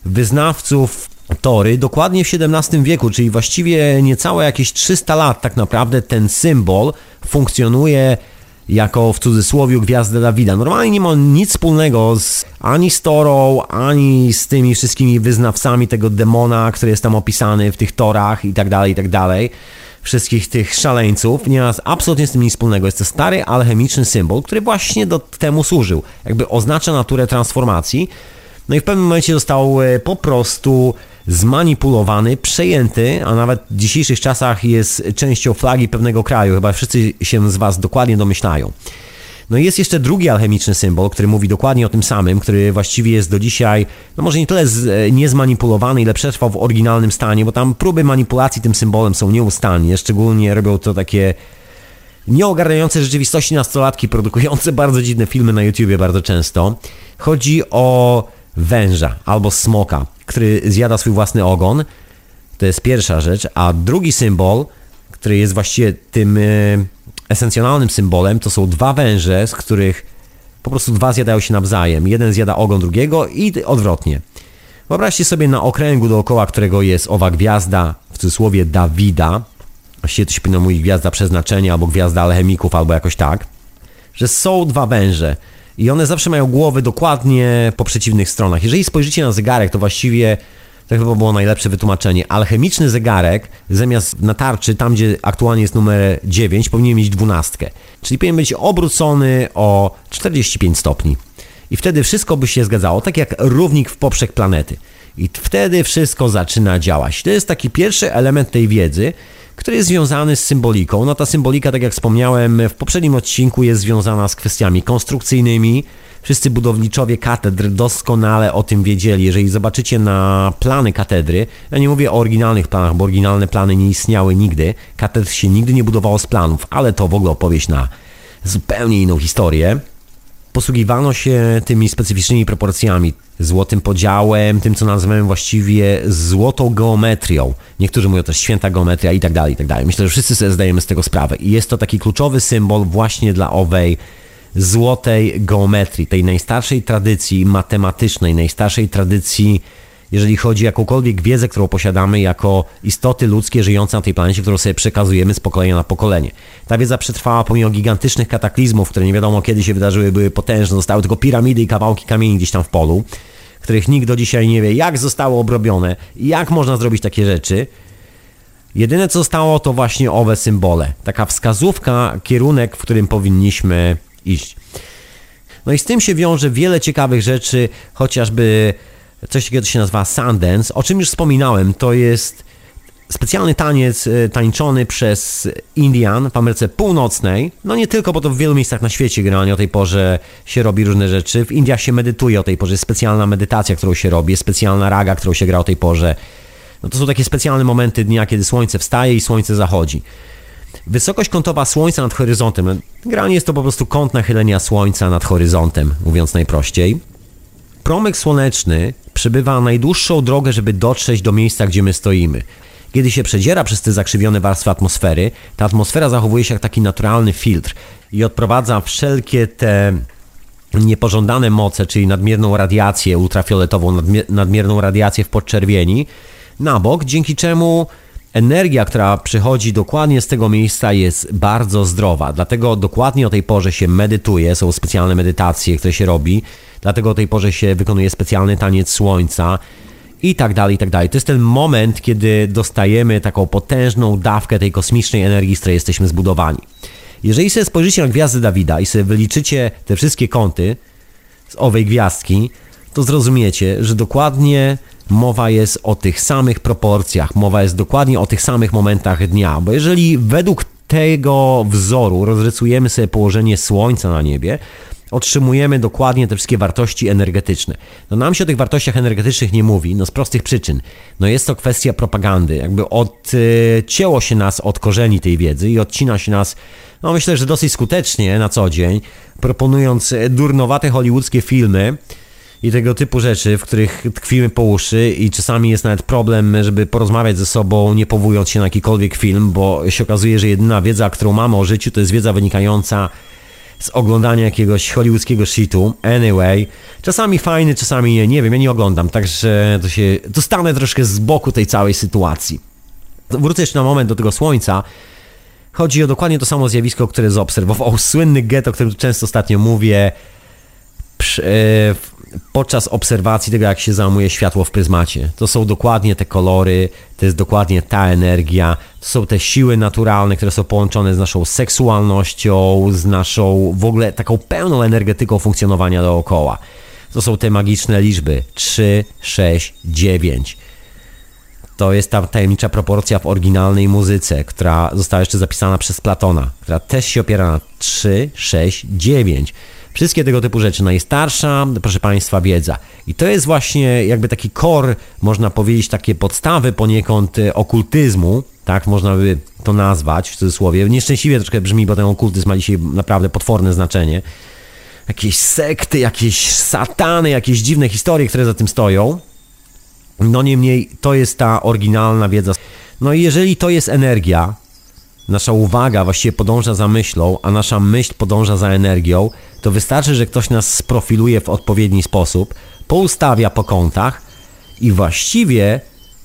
wyznawców Tory dokładnie w siedemnastym wieku, czyli właściwie niecałe jakieś trzysta lat tak naprawdę ten symbol funkcjonuje jako w cudzysłowie gwiazda Dawida. Normalnie nie ma nic wspólnego z, ani z Torą, ani z tymi wszystkimi wyznawcami tego demona, który jest tam opisany w tych Torach i tak dalej, i tak dalej. Wszystkich tych szaleńców. Nie ma absolutnie z tym nic wspólnego. Jest to stary alchemiczny symbol, który właśnie do temu służył. Jakby oznacza naturę transformacji. No i w pewnym momencie został po prostu zmanipulowany, przejęty, a nawet w dzisiejszych czasach jest częścią flagi pewnego kraju. Chyba wszyscy się z Was dokładnie domyślają. No i jest jeszcze drugi alchemiczny symbol, który mówi dokładnie o tym samym, który właściwie jest do dzisiaj, no może nie tyle z, nie zmanipulowany, ile przetrwał w oryginalnym stanie, bo tam próby manipulacji tym symbolem są nieustannie, szczególnie robią to takie nieogarniające rzeczywistości nastolatki, produkujące bardzo dziwne filmy na YouTubie bardzo często. Chodzi o węża albo smoka, który zjada swój własny ogon. To jest pierwsza rzecz, a drugi symbol, który jest właściwie tym esencjonalnym symbolem, to są dwa węże, z których po prostu dwa zjadają się nawzajem. Jeden zjada ogon drugiego i odwrotnie. Wyobraźcie sobie na okręgu, dookoła którego jest owa gwiazda, w cudzysłowie Dawida, właściwie to się powinno mówić gwiazda przeznaczenia, albo gwiazda alchemików, albo jakoś tak, że są dwa węże i one zawsze mają głowy dokładnie po przeciwnych stronach. Jeżeli spojrzycie na zegarek, to właściwie to chyba było najlepsze wytłumaczenie. Alchemiczny zegarek zamiast na tarczy, tam gdzie aktualnie jest numer dziewięć, powinien mieć dwunastkę. Czyli powinien być obrócony o czterdzieści pięć stopni. I wtedy wszystko by się zgadzało, tak jak równik w poprzek planety. I wtedy wszystko zaczyna działać. To jest taki pierwszy element tej wiedzy, który jest związany z symboliką. No ta symbolika, tak jak wspomniałem w poprzednim odcinku, jest związana z kwestiami konstrukcyjnymi. Wszyscy budowniczowie katedr doskonale o tym wiedzieli. Jeżeli zobaczycie na plany katedry, ja nie mówię o oryginalnych planach, bo oryginalne plany nie istniały nigdy. Katedr się nigdy nie budowało z planów, ale to w ogóle opowieść na zupełnie inną historię. Posługiwano się tymi specyficznymi proporcjami, złotym podziałem, tym co nazywamy właściwie złotą geometrią. Niektórzy mówią też święta geometria i tak dalej, i tak dalej. Myślę, że wszyscy sobie zdajemy z tego sprawę. I jest to taki kluczowy symbol właśnie dla owej złotej geometrii, tej najstarszej tradycji matematycznej, najstarszej tradycji, jeżeli chodzi o jakąkolwiek wiedzę, którą posiadamy jako istoty ludzkie żyjące na tej planecie, którą sobie przekazujemy z pokolenia na pokolenie. Ta wiedza przetrwała pomimo gigantycznych kataklizmów, które nie wiadomo kiedy się wydarzyły, były potężne, zostały tylko piramidy i kawałki kamieni gdzieś tam w polu, których nikt do dzisiaj nie wie, jak zostało obrobione, jak można zrobić takie rzeczy. Jedyne co zostało, to właśnie owe symbole. Taka wskazówka, kierunek, w którym powinniśmy iść. No i z tym się wiąże wiele ciekawych rzeczy, chociażby coś takiego, co się nazywa Sundance, o czym już wspominałem. To jest specjalny taniec tańczony przez Indian w Ameryce Północnej. No nie tylko, bo to w wielu miejscach na świecie generalnie o tej porze się robi różne rzeczy. W Indiach się medytuje o tej porze, jest specjalna medytacja, którą się robi, jest specjalna raga, którą się gra o tej porze. No to są takie specjalne momenty dnia, kiedy słońce wstaje i słońce zachodzi. Wysokość kątowa słońca nad horyzontem. Generalnie jest to po prostu kąt nachylenia słońca nad horyzontem, mówiąc najprościej. Promyk słoneczny przebywa najdłuższą drogę, żeby dotrzeć do miejsca, gdzie my stoimy. Kiedy się przedziera przez te zakrzywione warstwy atmosfery, ta atmosfera zachowuje się jak taki naturalny filtr i odprowadza wszelkie te niepożądane moce, czyli nadmierną radiację ultrafioletową, nadmierną radiację w podczerwieni, na bok, dzięki czemu energia, która przychodzi dokładnie z tego miejsca, jest bardzo zdrowa. Dlatego dokładnie o tej porze się medytuje, są specjalne medytacje, które się robi. Dlatego o tej porze się wykonuje specjalny taniec słońca i tak dalej, i tak dalej. To jest ten moment, kiedy dostajemy taką potężną dawkę tej kosmicznej energii, z której jesteśmy zbudowani. Jeżeli sobie spojrzycie na gwiazdę Dawida i sobie wyliczycie te wszystkie kąty z owej gwiazdki, to zrozumiecie, że dokładnie mowa jest o tych samych proporcjach, mowa jest dokładnie o tych samych momentach dnia, bo jeżeli według tego wzoru rozrysujemy sobie położenie Słońca na niebie, otrzymujemy dokładnie te wszystkie wartości energetyczne. No nam się o tych wartościach energetycznych nie mówi, no z prostych przyczyn. No jest to kwestia propagandy, jakby odcięło się nas od korzeni tej wiedzy i odcina się nas, no myślę, że dosyć skutecznie na co dzień, proponując durnowate hollywoodzkie filmy i tego typu rzeczy, w których tkwimy po uszy i czasami jest nawet problem, żeby porozmawiać ze sobą, nie powołując się na jakikolwiek film, bo się okazuje, że jedyna wiedza, którą mamy o życiu, to jest wiedza wynikająca z oglądania jakiegoś hollywoodzkiego shitu. Anyway, czasami fajny, czasami nie, nie wiem, ja nie oglądam, także to się, to stanę troszkę z boku tej całej sytuacji. Wrócę jeszcze na moment do tego słońca. Chodzi o dokładnie to samo zjawisko, które zaobserwował słynny Goethe, o którym często ostatnio mówię, przy, e, podczas obserwacji tego, jak się załamuje światło w pryzmacie. To są dokładnie te kolory, to jest dokładnie ta energia, to są te siły naturalne, które są połączone z naszą seksualnością, z naszą w ogóle taką pełną energetyką funkcjonowania dookoła. To są te magiczne liczby trzy, sześć, dziewięć. To jest ta tajemnicza proporcja w oryginalnej muzyce, która została jeszcze zapisana przez Platona, która też się opiera na trzy, sześć, dziewięć. Wszystkie tego typu rzeczy. Najstarsza, proszę Państwa, wiedza. I to jest właśnie jakby taki core, można powiedzieć, takie podstawy poniekąd okultyzmu, tak można by to nazwać w cudzysłowie. Nieszczęśliwie troszkę brzmi, bo ten okultyzm ma dzisiaj naprawdę potworne znaczenie. Jakieś sekty, jakieś satany, jakieś dziwne historie, które za tym stoją. No niemniej to jest ta oryginalna wiedza. No i jeżeli to jest energia, nasza uwaga właściwie podąża za myślą, a nasza myśl podąża za energią, to wystarczy, że ktoś nas sprofiluje w odpowiedni sposób, poustawia po kątach i właściwie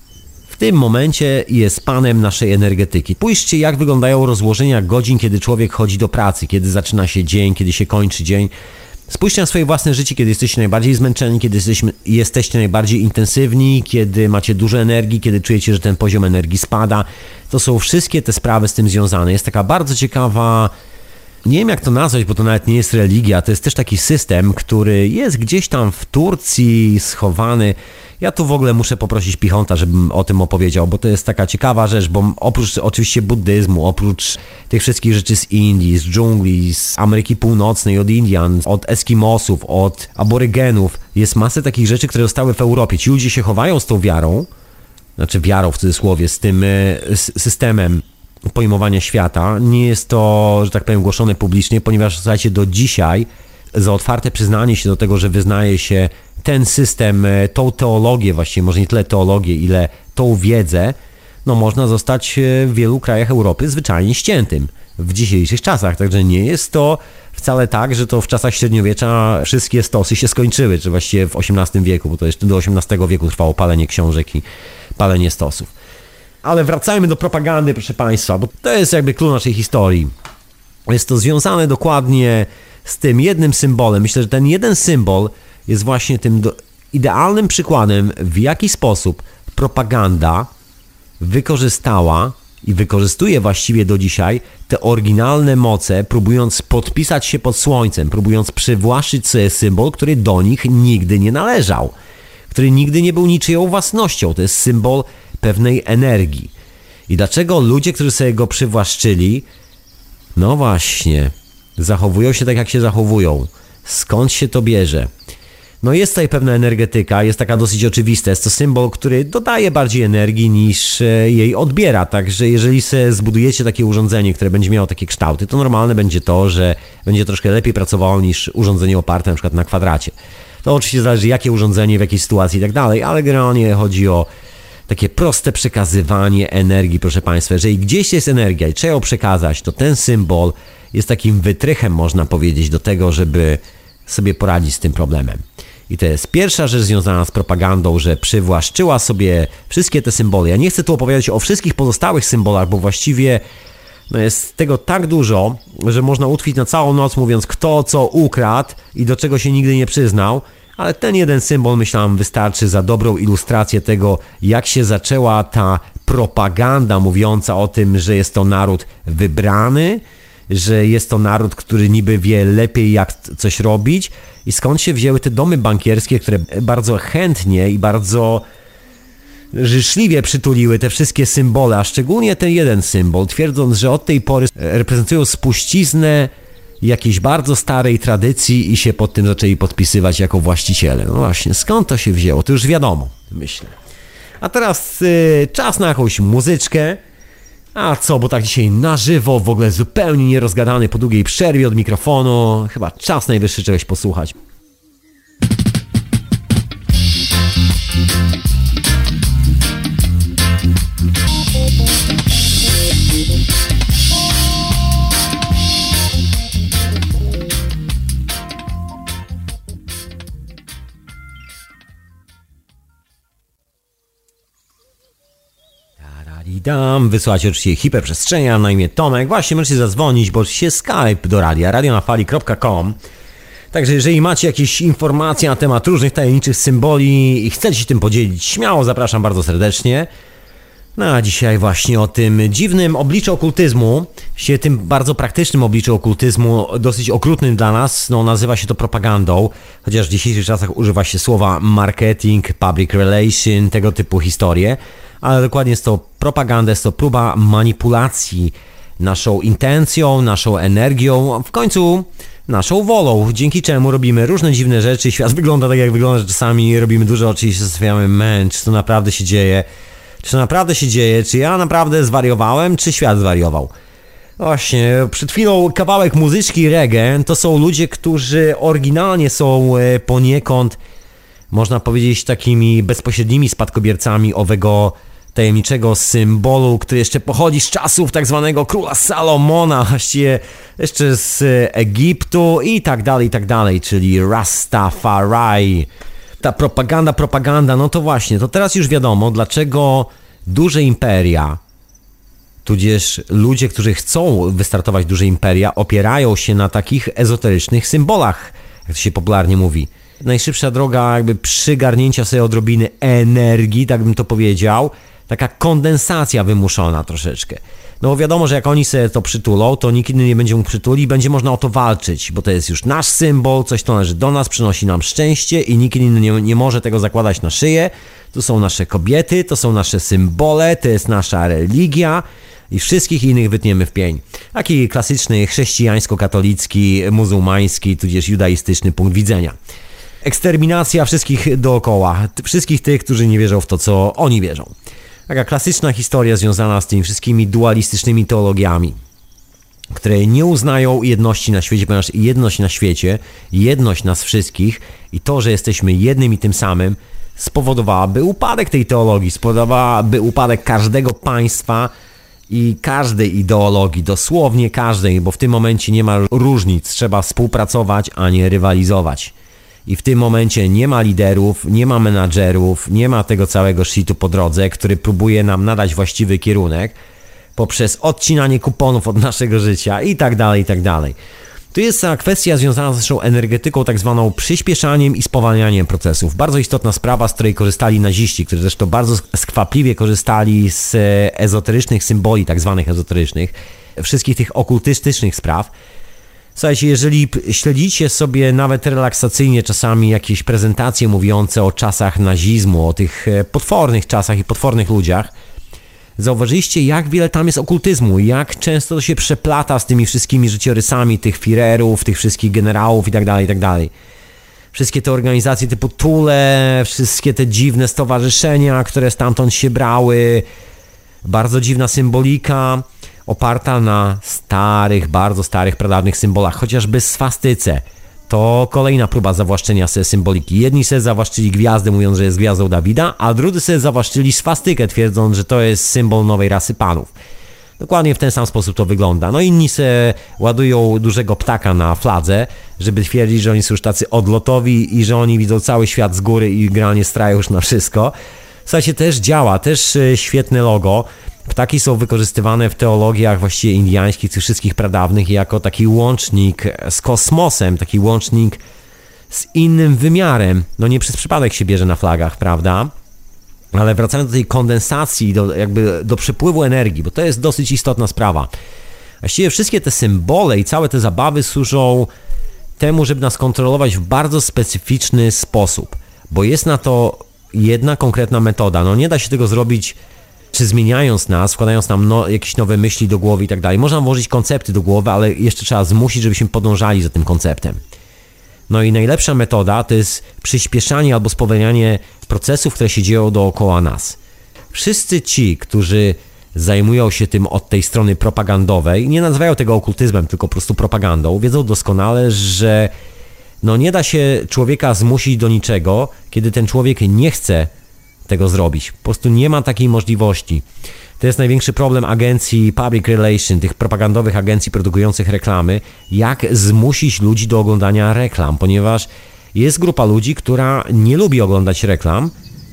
w tym momencie jest panem naszej energetyki. Spójrzcie, jak wyglądają rozłożenia godzin, kiedy człowiek chodzi do pracy, kiedy zaczyna się dzień, kiedy się kończy dzień. Spójrzcie na swoje własne życie, kiedy jesteście najbardziej zmęczeni, kiedy jesteśmy, jesteście najbardziej intensywni, kiedy macie dużo energii, kiedy czujecie, że ten poziom energii spada. To są wszystkie te sprawy z tym związane. Jest taka bardzo ciekawa, nie wiem jak to nazwać, bo to nawet nie jest religia, to jest też taki system, który jest gdzieś tam w Turcji schowany. Ja tu w ogóle muszę poprosić Pichonta, żebym o tym opowiedział, bo to jest taka ciekawa rzecz, bo oprócz oczywiście buddyzmu, oprócz tych wszystkich rzeczy z Indii, z dżungli, z Ameryki Północnej, od Indian, od Eskimosów, od aborygenów, jest masę takich rzeczy, które zostały w Europie. Ci ludzie się chowają z tą wiarą, znaczy wiarą w cudzysłowie, z tym systemem pojmowania świata. Nie jest to, że tak powiem, głoszone publicznie, ponieważ słuchajcie, do dzisiaj za otwarte przyznanie się do tego, że wyznaje się ten system, tą teologię właściwie, może nie tyle teologię, ile tą wiedzę, no można zostać w wielu krajach Europy zwyczajnie ściętym w dzisiejszych czasach. Także nie jest to wcale tak, że to w czasach średniowiecza wszystkie stosy się skończyły, czy właściwie w osiemnastym wieku, bo to jeszcze do osiemnastego wieku trwało palenie książek i palenie stosów. Ale wracajmy do propagandy, proszę Państwa, bo to jest jakby klucz naszej historii. Jest to związane dokładnie z tym jednym symbolem. Myślę, że ten jeden symbol jest właśnie tym do, idealnym przykładem, w jaki sposób propaganda wykorzystała i wykorzystuje właściwie do dzisiaj te oryginalne moce, próbując podpisać się pod słońcem, próbując przywłaszczyć sobie symbol, który do nich nigdy nie należał, który nigdy nie był niczyją własnością. To jest symbol pewnej energii. I dlaczego ludzie, którzy sobie go przywłaszczyli, no właśnie, zachowują się tak, jak się zachowują? Skąd się to bierze? No jest tutaj pewna energetyka, jest taka dosyć oczywista. Jest to symbol, który dodaje bardziej energii niż jej odbiera. Także jeżeli sobie zbudujecie takie urządzenie, które będzie miało takie kształty, to normalne będzie to, że będzie troszkę lepiej pracowało niż urządzenie oparte na przykład na kwadracie. To oczywiście zależy jakie urządzenie, w jakiej sytuacji i tak dalej, ale generalnie chodzi o takie proste przekazywanie energii, proszę Państwa. Jeżeli gdzieś jest energia i trzeba ją przekazać, to ten symbol jest takim wytrychem, można powiedzieć, do tego, żeby sobie poradzić z tym problemem. I to jest pierwsza rzecz związana z propagandą, że przywłaszczyła sobie wszystkie te symbole. Ja nie chcę tu opowiadać o wszystkich pozostałych symbolach, bo właściwie no jest tego tak dużo, że można utkwić na całą noc, mówiąc kto co ukradł i do czego się nigdy nie przyznał. Ale ten jeden symbol, myślałem, wystarczy za dobrą ilustrację tego, jak się zaczęła ta propaganda mówiąca o tym, że jest to naród wybrany, że jest to naród, który niby wie lepiej, jak coś robić i skąd się wzięły te domy bankierskie, które bardzo chętnie i bardzo życzliwie przytuliły te wszystkie symbole, a szczególnie ten jeden symbol, twierdząc, że od tej pory reprezentują spuściznę jakiejś bardzo starej tradycji i się pod tym zaczęli podpisywać jako właściciele. No właśnie, skąd to się wzięło? To już wiadomo, myślę. A teraz yy, czas na jakąś muzyczkę. A co, bo tak dzisiaj na żywo, w ogóle zupełnie nierozgadany po długiej przerwie od mikrofonu. Chyba czas najwyższy czegoś posłuchać. Dam, wysłać oczywiście hiperprzestrzenia, na imię Tomek. Właśnie możecie zadzwonić, bo oczywiście Skype do radia, radionafali kropka com. Także jeżeli macie jakieś informacje na temat różnych tajemniczych symboli i chcecie się tym podzielić, śmiało zapraszam bardzo serdecznie. No a dzisiaj właśnie o tym dziwnym obliczu okultyzmu, się tym bardzo praktycznym obliczu okultyzmu, dosyć okrutnym dla nas, no nazywa się to propagandą, chociaż w dzisiejszych czasach używa się słowa marketing, public relation, tego typu historie. Ale dokładnie jest to propaganda, jest to próba manipulacji naszą intencją, naszą energią, w końcu naszą wolą, dzięki czemu robimy różne dziwne rzeczy. Świat wygląda tak, jak wygląda, że czasami robimy duże oczy i się zastanawiamy, man, czy to naprawdę się dzieje, czy to naprawdę się dzieje, czy ja naprawdę zwariowałem, czy świat zwariował. Właśnie, przed chwilą kawałek muzyczki reggae, to są ludzie, którzy oryginalnie są poniekąd, można powiedzieć, takimi bezpośrednimi spadkobiercami owego tajemniczego symbolu, który jeszcze pochodzi z czasów tak zwanego króla Salomona, właściwie jeszcze z Egiptu i tak dalej, i tak dalej, czyli Rastafari. Ta propaganda, propaganda, no to właśnie, to teraz już wiadomo, dlaczego duże imperia, tudzież ludzie, którzy chcą wystartować duże imperia, opierają się na takich ezoterycznych symbolach, jak to się popularnie mówi. Najszybsza droga jakby przygarnięcia sobie odrobiny energii, tak bym to powiedział, taka kondensacja wymuszona troszeczkę. No bo wiadomo, że jak oni sobie to przytulą, to nikt inny nie będzie mógł przytulić, będzie można o to walczyć, bo to jest już nasz symbol, coś to należy do nas, przynosi nam szczęście i nikt inny nie, nie może tego zakładać na szyję. To są nasze kobiety, to są nasze symbole, to jest nasza religia i wszystkich innych wytniemy w pień. Taki klasyczny chrześcijańsko-katolicki, muzułmański, tudzież judaistyczny punkt widzenia. Eksterminacja wszystkich dookoła, wszystkich tych, którzy nie wierzą w to, co oni wierzą. Taka klasyczna historia związana z tymi wszystkimi dualistycznymi teologiami, które nie uznają jedności na świecie, ponieważ jedność na świecie, jedność nas wszystkich i to, że jesteśmy jednym i tym samym, spowodowałaby upadek tej teologii, spowodowałaby upadek każdego państwa i każdej ideologii, dosłownie każdej, bo w tym momencie nie ma różnic, trzeba współpracować, a nie rywalizować. I w tym momencie nie ma liderów, nie ma menadżerów, nie ma tego całego shitu po drodze, który próbuje nam nadać właściwy kierunek poprzez odcinanie kuponów od naszego życia i tak dalej, i tak dalej. Tu jest ta kwestia związana z naszą energetyką, tak zwaną przyspieszaniem i spowalnianiem procesów. Bardzo istotna sprawa, z której korzystali naziści, którzy zresztą bardzo skwapliwie korzystali z ezoterycznych symboli, tak zwanych ezoterycznych, wszystkich tych okultystycznych spraw. Słuchajcie, jeżeli śledzicie sobie nawet relaksacyjnie czasami jakieś prezentacje mówiące o czasach nazizmu, o tych potwornych czasach i potwornych ludziach, zauważyliście, jak wiele tam jest okultyzmu, jak często to się przeplata z tymi wszystkimi życiorysami tych Führerów, tych wszystkich generałów itd., itd. Wszystkie te organizacje typu Thule, wszystkie te dziwne stowarzyszenia, które stamtąd się brały, bardzo dziwna symbolika, oparta na starych, bardzo starych, pradawnych symbolach, chociażby swastyce. To kolejna próba zawłaszczenia sobie symboliki. Jedni sobie zawłaszczyli gwiazdę, mówiąc, że jest gwiazdą Dawida, a drudzy sobie zawłaszczyli swastykę, twierdząc, że to jest symbol nowej rasy panów. Dokładnie w ten sam sposób to wygląda. No inni se ładują dużego ptaka na fladze, żeby twierdzić, że oni są już tacy odlotowi i że oni widzą cały świat z góry i generalnie strają już na wszystko. Słuchajcie, też działa, też świetne logo. Ptaki są wykorzystywane w teologiach właściwie indiańskich, tych wszystkich pradawnych jako taki łącznik z kosmosem, taki łącznik z innym wymiarem. No nie przez przypadek się bierze na flagach, prawda? Ale wracając do tej kondensacji, do, jakby do przepływu energii, bo to jest dosyć istotna sprawa. Właściwie wszystkie te symbole i całe te zabawy służą temu, żeby nas kontrolować w bardzo specyficzny sposób, bo jest na to jedna konkretna metoda. No nie da się tego zrobić czy zmieniając nas, wkładając nam no, jakieś nowe myśli do głowy i tak dalej. Można włożyć koncepty do głowy, ale jeszcze trzeba zmusić, żebyśmy podążali za tym konceptem. No i najlepsza metoda to jest przyspieszanie albo spowalnianie procesów, które się dzieją dookoła nas. Wszyscy ci, którzy zajmują się tym od tej strony propagandowej, nie nazywają tego okultyzmem, tylko po prostu propagandą, wiedzą doskonale, że no nie da się człowieka zmusić do niczego, kiedy ten człowiek nie chce tego zrobić. Po prostu nie ma takiej możliwości. To jest największy problem agencji public relation, tych propagandowych agencji produkujących reklamy, jak zmusić ludzi do oglądania reklam, ponieważ jest grupa ludzi, która nie lubi oglądać reklam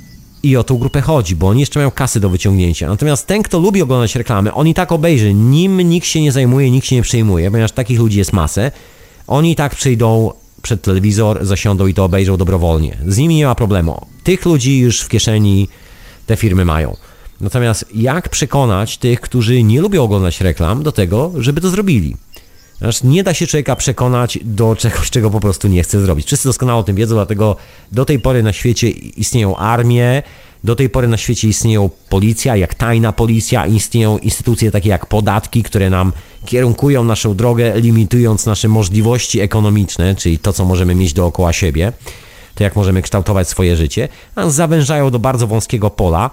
i o tą grupę chodzi, bo oni jeszcze mają kasy do wyciągnięcia. Natomiast ten, kto lubi oglądać reklamy, on i tak obejrzy, nim nikt się nie zajmuje, nikt się nie przejmuje, ponieważ takich ludzi jest masę, oni i tak przyjdą przed telewizor, zasiądą i to obejrzą dobrowolnie. Z nimi nie ma problemu. Tych ludzi już w kieszeni te firmy mają. Natomiast jak przekonać tych, którzy nie lubią oglądać reklam, do tego, żeby to zrobili? Znaczy, nie da się człowieka przekonać do czegoś, czego po prostu nie chce zrobić. Wszyscy doskonale o tym wiedzą, dlatego do tej pory na świecie istnieją armie, do tej pory na świecie istnieją policja, jak tajna policja, istnieją instytucje takie jak podatki, które nam kierunkują naszą drogę, limitując nasze możliwości ekonomiczne, czyli to, co możemy mieć dookoła siebie, to jak możemy kształtować swoje życie, a zawężają do bardzo wąskiego pola.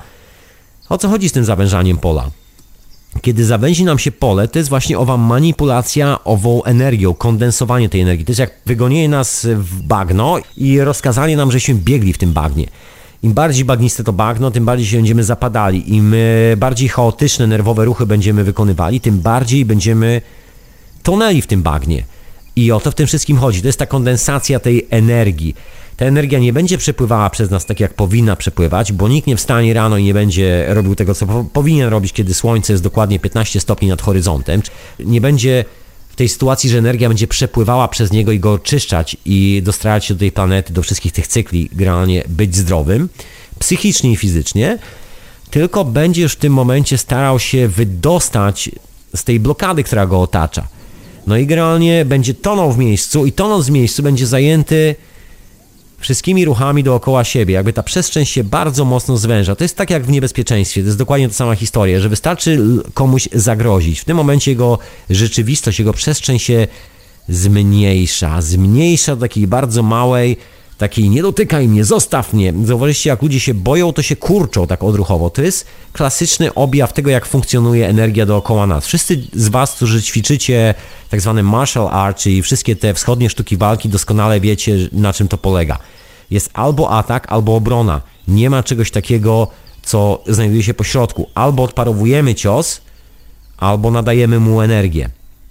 O co chodzi z tym zawężaniem pola? Kiedy zawęzi nam się pole, to jest właśnie owa manipulacja ową energią, kondensowanie tej energii. To jest jak wygonienie nas w bagno i rozkazanie nam, żeśmy biegli w tym bagnie. Im bardziej bagniste to bagno, tym bardziej się będziemy zapadali. Im bardziej chaotyczne, nerwowe ruchy będziemy wykonywali, tym bardziej będziemy tonęli w tym bagnie. I o to w tym wszystkim chodzi. To jest ta kondensacja tej energii. Ta energia nie będzie przepływała przez nas tak, jak powinna przepływać, bo nikt nie wstanie rano i nie będzie robił tego, co powinien robić, kiedy słońce jest dokładnie piętnaście stopni nad horyzontem. Nie będzie w tej sytuacji, że energia będzie przepływała przez niego i go oczyszczać i dostrajać się do tej planety, do wszystkich tych cykli, generalnie być zdrowym, psychicznie i fizycznie, tylko będzie już w tym momencie starał się wydostać z tej blokady, która go otacza. No i generalnie będzie tonął w miejscu i tonąc w miejscu będzie zajęty wszystkimi ruchami dookoła siebie, jakby ta przestrzeń się bardzo mocno zwęża. To jest tak jak w niebezpieczeństwie, to jest dokładnie ta sama historia, że wystarczy komuś zagrozić. W tym momencie jego rzeczywistość, jego przestrzeń się zmniejsza, zmniejsza do takiej bardzo małej, takiej nie dotykaj mnie, zostaw mnie. Zauważyliście, jak ludzie się boją, to się kurczą tak odruchowo. To jest klasyczny objaw tego, jak funkcjonuje energia dookoła nas. Wszyscy z was, którzy ćwiczycie tak zwany martial art, czyli wszystkie te wschodnie sztuki walki, doskonale wiecie, na czym to polega. Jest albo atak, albo obrona. Nie ma czegoś takiego, co znajduje się po środku. Albo odparowujemy cios, albo nadajemy mu energię.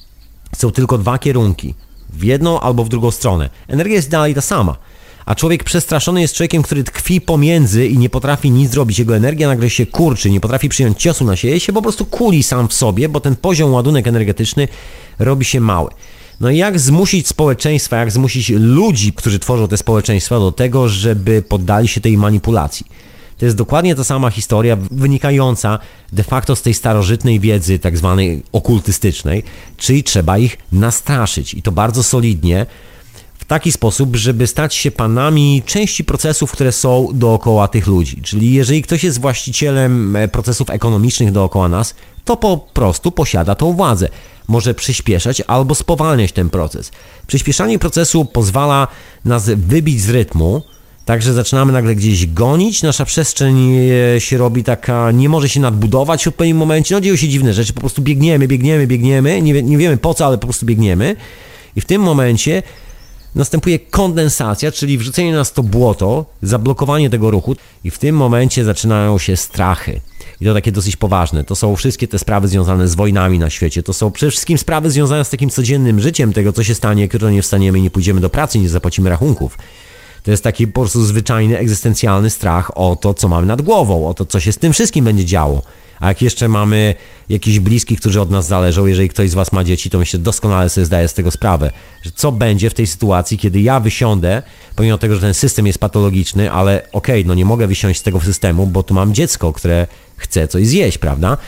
Są tylko dwa kierunki. W jedną albo w drugą stronę. Energia jest dalej ta sama. A człowiek przestraszony jest człowiekiem, który tkwi pomiędzy i nie potrafi nic zrobić. Jego energia nagle się kurczy, nie potrafi przyjąć ciosu na siebie, się po prostu kuli sam w sobie, bo ten poziom ładunek energetyczny robi się mały. No i jak zmusić społeczeństwa, jak zmusić ludzi, którzy tworzą te społeczeństwa do tego, żeby poddali się tej manipulacji? To jest dokładnie ta sama historia wynikająca de facto z tej starożytnej wiedzy tak zwanej okultystycznej, czyli trzeba ich nastraszyć i to bardzo solidnie, w taki sposób, żeby stać się panami części procesów, które są dookoła tych ludzi. Czyli jeżeli ktoś jest właścicielem procesów ekonomicznych dookoła nas, to po prostu posiada tą władzę. Może przyspieszać albo spowalniać ten proces. Przyspieszanie procesu pozwala nas wybić z rytmu, także zaczynamy nagle gdzieś gonić, nasza przestrzeń się robi taka, nie może się nadbudować w pewnym momencie, no dzieją się dziwne rzeczy, po prostu biegniemy, biegniemy, biegniemy, nie, nie wiemy po co, ale po prostu biegniemy i w tym momencie następuje kondensacja, czyli wrzucenie nas w to błoto, zablokowanie tego ruchu i w tym momencie zaczynają się strachy. I to takie dosyć poważne. To są wszystkie te sprawy związane z wojnami na świecie. To są przede wszystkim sprawy związane z takim codziennym życiem, tego co się stanie, kiedy nie wstaniemy i nie pójdziemy do pracy, nie zapłacimy rachunków. To jest taki po prostu zwyczajny, egzystencjalny strach o to, co mamy nad głową, o to, co się z tym wszystkim będzie działo. A jak jeszcze mamy jakichś bliskich, którzy od nas zależą, jeżeli ktoś z was ma dzieci, to myślę, doskonale sobie zdaję z tego sprawę, że co będzie w tej sytuacji, kiedy ja wysiądę, pomimo tego, że ten system jest patologiczny, ale okej, okay, no nie mogę wysiąść z tego systemu, bo tu mam dziecko, które chce coś zjeść, prawda?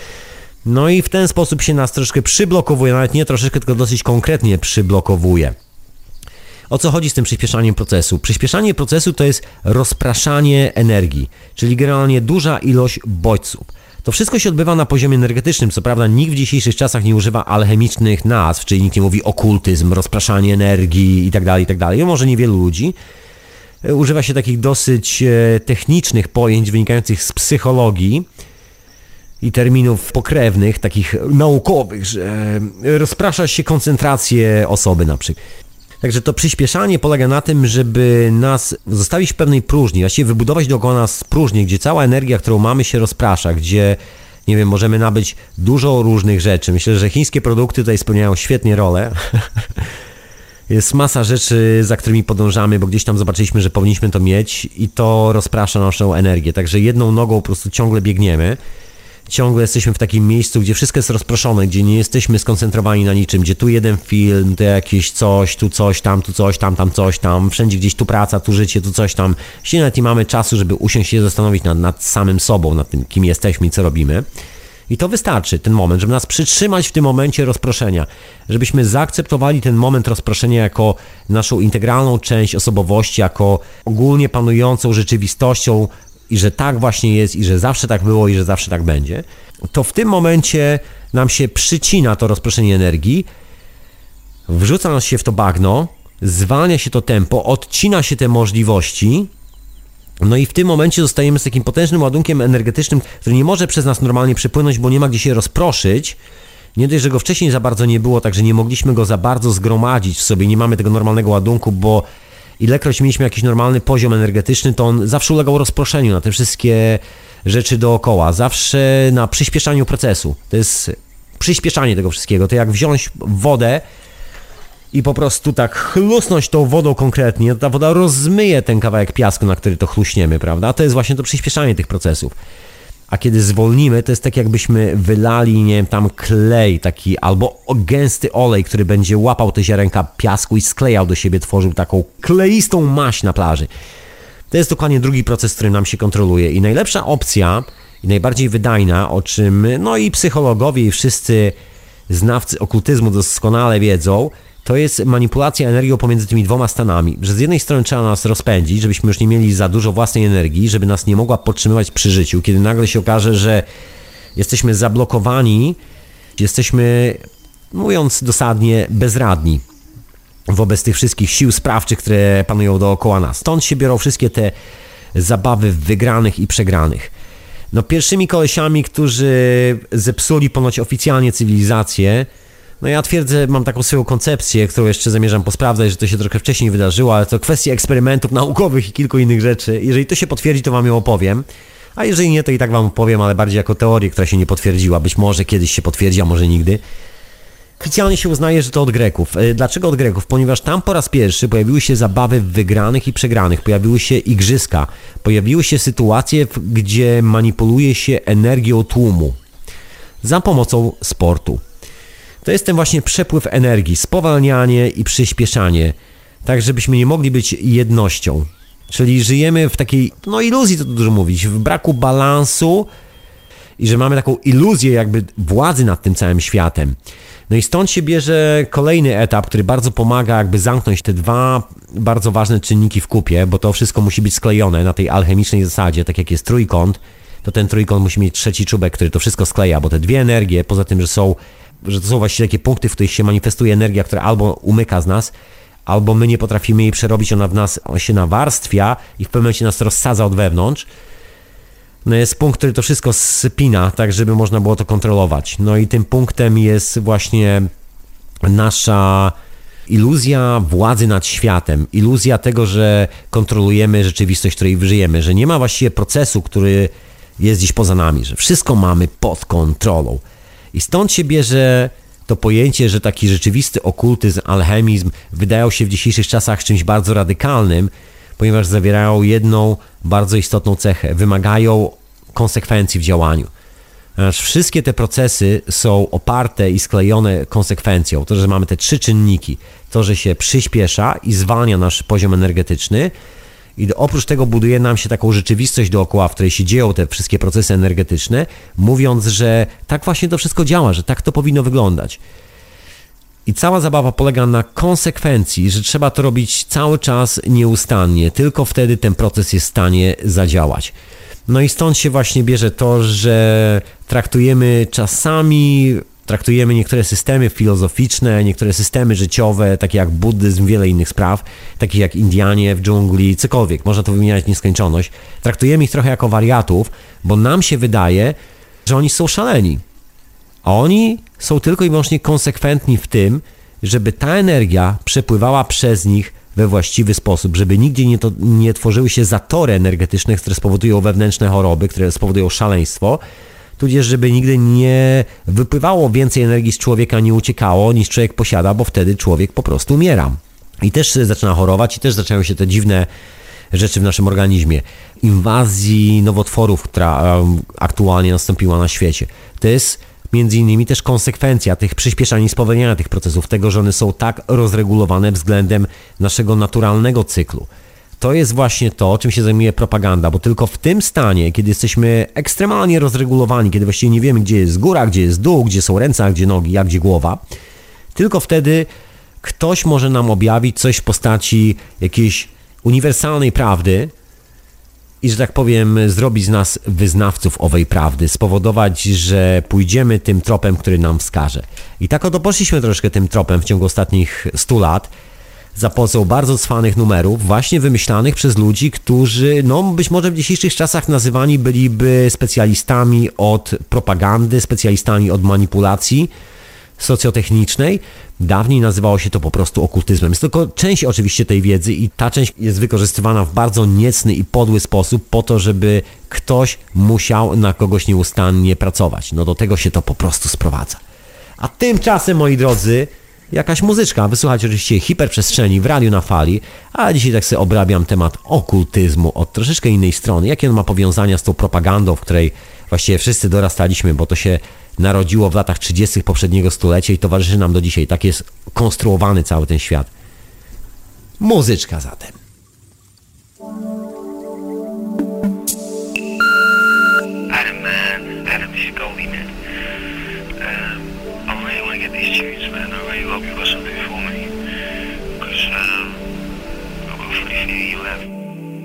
No i w ten sposób się nas troszkę przyblokowuje, nawet nie troszeczkę, tylko dosyć konkretnie przyblokowuje. O co chodzi z tym przyspieszaniem procesu? Przyspieszanie procesu to jest rozpraszanie energii, czyli generalnie duża ilość bodźców. To wszystko się odbywa na poziomie energetycznym. Co prawda nikt w dzisiejszych czasach nie używa alchemicznych nazw, czyli nikt nie mówi okultyzm, rozpraszanie energii itd., itd. No może niewielu ludzi. Używa się takich dosyć technicznych pojęć wynikających z psychologii i terminów pokrewnych, takich naukowych, że rozprasza się koncentrację osoby na przykład. Także to przyspieszanie polega na tym, żeby nas zostawić w pewnej próżni, właściwie wybudować dookoła nas próżnię, gdzie cała energia, którą mamy, się rozprasza, gdzie, nie wiem, możemy nabyć dużo różnych rzeczy. Myślę, że chińskie produkty tutaj spełniają świetnie rolę. Jest masa rzeczy, za którymi podążamy, bo gdzieś tam zobaczyliśmy, że powinniśmy to mieć i to rozprasza naszą energię. Także jedną nogą po prostu ciągle biegniemy. Ciągle jesteśmy w takim miejscu, gdzie wszystko jest rozproszone, gdzie nie jesteśmy skoncentrowani na niczym, gdzie tu jeden film, tu jakieś coś, tu coś, tam, tu coś, tam, tam coś, tam, wszędzie gdzieś tu praca, tu życie, tu coś tam. Jeśli nawet nie mamy czasu, żeby usiąść się zastanowić nad, nad samym sobą, nad tym, kim jesteśmy i co robimy. I to wystarczy, ten moment, żeby nas przytrzymać w tym momencie rozproszenia, żebyśmy zaakceptowali ten moment rozproszenia jako naszą integralną część osobowości, jako ogólnie panującą rzeczywistością, i że tak właśnie jest, i że zawsze tak było, i że zawsze tak będzie, to w tym momencie nam się przycina to rozproszenie energii, wrzuca nas się w to bagno, zwalnia się to tempo, odcina się te możliwości, no i w tym momencie zostajemy z takim potężnym ładunkiem energetycznym, który nie może przez nas normalnie przepłynąć, bo nie ma gdzie się rozproszyć. Nie dość, że go wcześniej za bardzo nie było, także nie mogliśmy go za bardzo zgromadzić w sobie, nie mamy tego normalnego ładunku, bo ilekroć mieliśmy jakiś normalny poziom energetyczny, to on zawsze ulegał rozproszeniu na te wszystkie rzeczy dookoła, zawsze na przyspieszaniu procesu. To jest przyspieszanie tego wszystkiego. To jak wziąć wodę i po prostu tak chlusnąć tą wodą konkretnie, to ta woda rozmyje ten kawałek piasku, na który to chluśniemy, prawda? To jest właśnie to przyspieszanie tych procesów. A kiedy zwolnimy, to jest tak jakbyśmy wylali, nie wiem, tam klej taki albo gęsty olej, który będzie łapał te ziarenka piasku i sklejał do siebie, tworzył taką kleistą maść na plaży. To jest dokładnie drugi proces, który nam się kontroluje. I najlepsza opcja i najbardziej wydajna, o czym no i psychologowie i wszyscy znawcy okultyzmu doskonale wiedzą, to jest manipulacja energią pomiędzy tymi dwoma stanami, że z jednej strony trzeba nas rozpędzić, żebyśmy już nie mieli za dużo własnej energii, żeby nas nie mogła podtrzymywać przy życiu, kiedy nagle się okaże, że jesteśmy zablokowani, jesteśmy, mówiąc dosadnie, bezradni wobec tych wszystkich sił sprawczych, które panują dookoła nas. Stąd się biorą wszystkie te zabawy wygranych i przegranych. No pierwszymi kolesiami, którzy zepsuli ponoć oficjalnie cywilizację, no ja twierdzę, mam taką swoją koncepcję, którą jeszcze zamierzam posprawdzać, że to się trochę wcześniej wydarzyło, ale to kwestia eksperymentów naukowych i kilku innych rzeczy. Jeżeli to się potwierdzi, to wam ją opowiem, a jeżeli nie, to i tak wam opowiem, ale bardziej jako teorię, która się nie potwierdziła. Być może kiedyś się potwierdzi, a może nigdy. Oficjalnie się uznaje, że to od Greków. Dlaczego od Greków? Ponieważ tam po raz pierwszy pojawiły się zabawy wygranych i przegranych, pojawiły się igrzyska, pojawiły się sytuacje, gdzie manipuluje się energią tłumu za pomocą sportu. To jest ten właśnie przepływ energii, spowalnianie i przyspieszanie, tak żebyśmy nie mogli być jednością. Czyli żyjemy w takiej, no iluzji to dużo mówić, w braku balansu i że mamy taką iluzję jakby władzy nad tym całym światem. No i stąd się bierze kolejny etap, który bardzo pomaga jakby zamknąć te dwa bardzo ważne czynniki w kupie, bo to wszystko musi być sklejone na tej alchemicznej zasadzie, tak jak jest trójkąt, to ten trójkąt musi mieć trzeci czubek, który to wszystko skleja, bo te dwie energie, poza tym, że są że to są właściwie takie punkty, w których się manifestuje energia, która albo umyka z nas, albo my nie potrafimy jej przerobić, ona w nas się nawarstwia i w pewnym momencie nas rozsadza od wewnątrz. No jest punkt, który to wszystko spina, tak żeby można było to kontrolować. No i tym punktem jest właśnie nasza iluzja władzy nad światem, iluzja tego, że kontrolujemy rzeczywistość, w której żyjemy, że nie ma właściwie procesu, który jest gdzieś poza nami, że wszystko mamy pod kontrolą. I stąd się bierze to pojęcie, że taki rzeczywisty okultyzm, alchemizm wydają się w dzisiejszych czasach czymś bardzo radykalnym, ponieważ zawierają jedną bardzo istotną cechę. Wymagają konsekwencji w działaniu. Ponieważ wszystkie te procesy są oparte i sklejone konsekwencją. To, że mamy te trzy czynniki. To, że się przyspiesza i zwalnia nasz poziom energetyczny. I oprócz tego buduje nam się taką rzeczywistość dookoła, w której się dzieją te wszystkie procesy energetyczne, mówiąc, że tak właśnie to wszystko działa, że tak to powinno wyglądać. I cała zabawa polega na konsekwencji, że trzeba to robić cały czas nieustannie, tylko wtedy ten proces jest w stanie zadziałać. No i stąd się właśnie bierze to, że traktujemy czasami, traktujemy niektóre systemy filozoficzne, niektóre systemy życiowe, takie jak buddyzm, wiele innych spraw, takich jak Indianie w dżungli, cokolwiek, można to wymieniać w nieskończoność. Traktujemy ich trochę jako wariatów, bo nam się wydaje, że oni są szaleni. A oni są tylko i wyłącznie konsekwentni w tym, żeby ta energia przepływała przez nich we właściwy sposób, żeby nigdzie nie, to, nie tworzyły się zatory energetyczne, które spowodują wewnętrzne choroby, które spowodują szaleństwo, tudzież żeby nigdy nie wypływało więcej energii z człowieka, nie uciekało niż człowiek posiada, bo wtedy człowiek po prostu umiera. I też zaczyna chorować i też zaczynają się te dziwne rzeczy w naszym organizmie. Inwazji nowotworów, która aktualnie nastąpiła na świecie. To jest między innymi też konsekwencja tych przyspieszania i spowolnienia tych procesów, tego, że one są tak rozregulowane względem naszego naturalnego cyklu. To jest właśnie to, czym się zajmuje propaganda, bo tylko w tym stanie, kiedy jesteśmy ekstremalnie rozregulowani, kiedy właściwie nie wiemy, gdzie jest góra, gdzie jest dół, gdzie są ręce, a gdzie nogi, a gdzie głowa, tylko wtedy ktoś może nam objawić coś w postaci jakiejś uniwersalnej prawdy i, że tak powiem, zrobić z nas wyznawców owej prawdy, spowodować, że pójdziemy tym tropem, który nam wskaże. I tak oto poszliśmy troszkę tym tropem w ciągu ostatnich stu lat, za pomocą bardzo cwanych numerów, właśnie wymyślanych przez ludzi, którzy, no być może w dzisiejszych czasach nazywani byliby specjalistami od propagandy, specjalistami od manipulacji socjotechnicznej. Dawniej nazywało się to po prostu okultyzmem. Jest tylko część oczywiście tej wiedzy i ta część jest wykorzystywana w bardzo niecny i podły sposób po to, żeby ktoś musiał na kogoś nieustannie pracować. No do tego się to po prostu sprowadza. A tymczasem, moi drodzy, jakaś muzyczka. Wysłuchać oczywiście Hiperprzestrzeni w Radiu na Fali, a dzisiaj tak sobie obrabiam temat okultyzmu od troszeczkę innej strony. Jakie on ma powiązania z tą propagandą, w której właściwie wszyscy dorastaliśmy, bo to się narodziło w latach trzydziestych poprzedniego stulecia i towarzyszy nam do dzisiaj. Tak jest konstruowany cały ten świat. Muzyczka zatem. Adam, man. Adam, this is Goldie, man. Um, I really want to get these tunes, man. I really hope you've got something for me. Because um, I've got a funny feeling you'll have.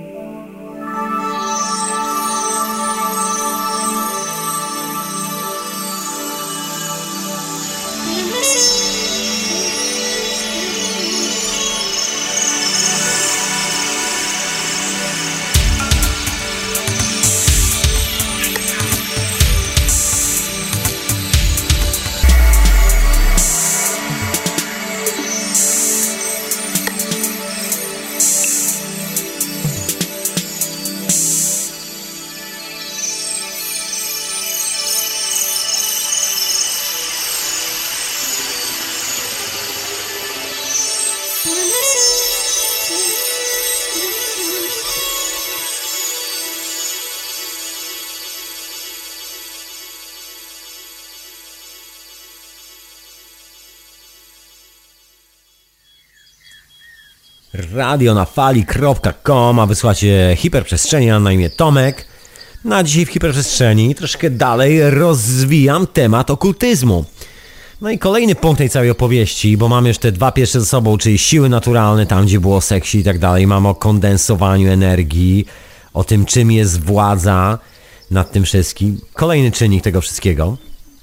radio na fali kropka com, a wysłuchacie Hiperprzestrzeni, a na imię Tomek. Na dzisiaj w Hiperprzestrzeni troszkę dalej rozwijam temat okultyzmu. No i kolejny punkt tej całej opowieści, bo mam już te dwa pierwsze ze sobą, czyli siły naturalne, tam gdzie było seksi i tak dalej. Mam o kondensowaniu energii, o tym czym jest władza nad tym wszystkim. Kolejny czynnik tego wszystkiego,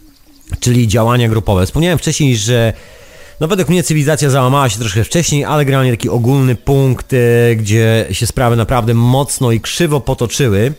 czyli działania grupowe. Wspomniałem wcześniej, że no według mnie cywilizacja załamała się troszkę wcześniej, ale generalnie taki ogólny punkt, gdzie się sprawy naprawdę mocno i krzywo potoczyły,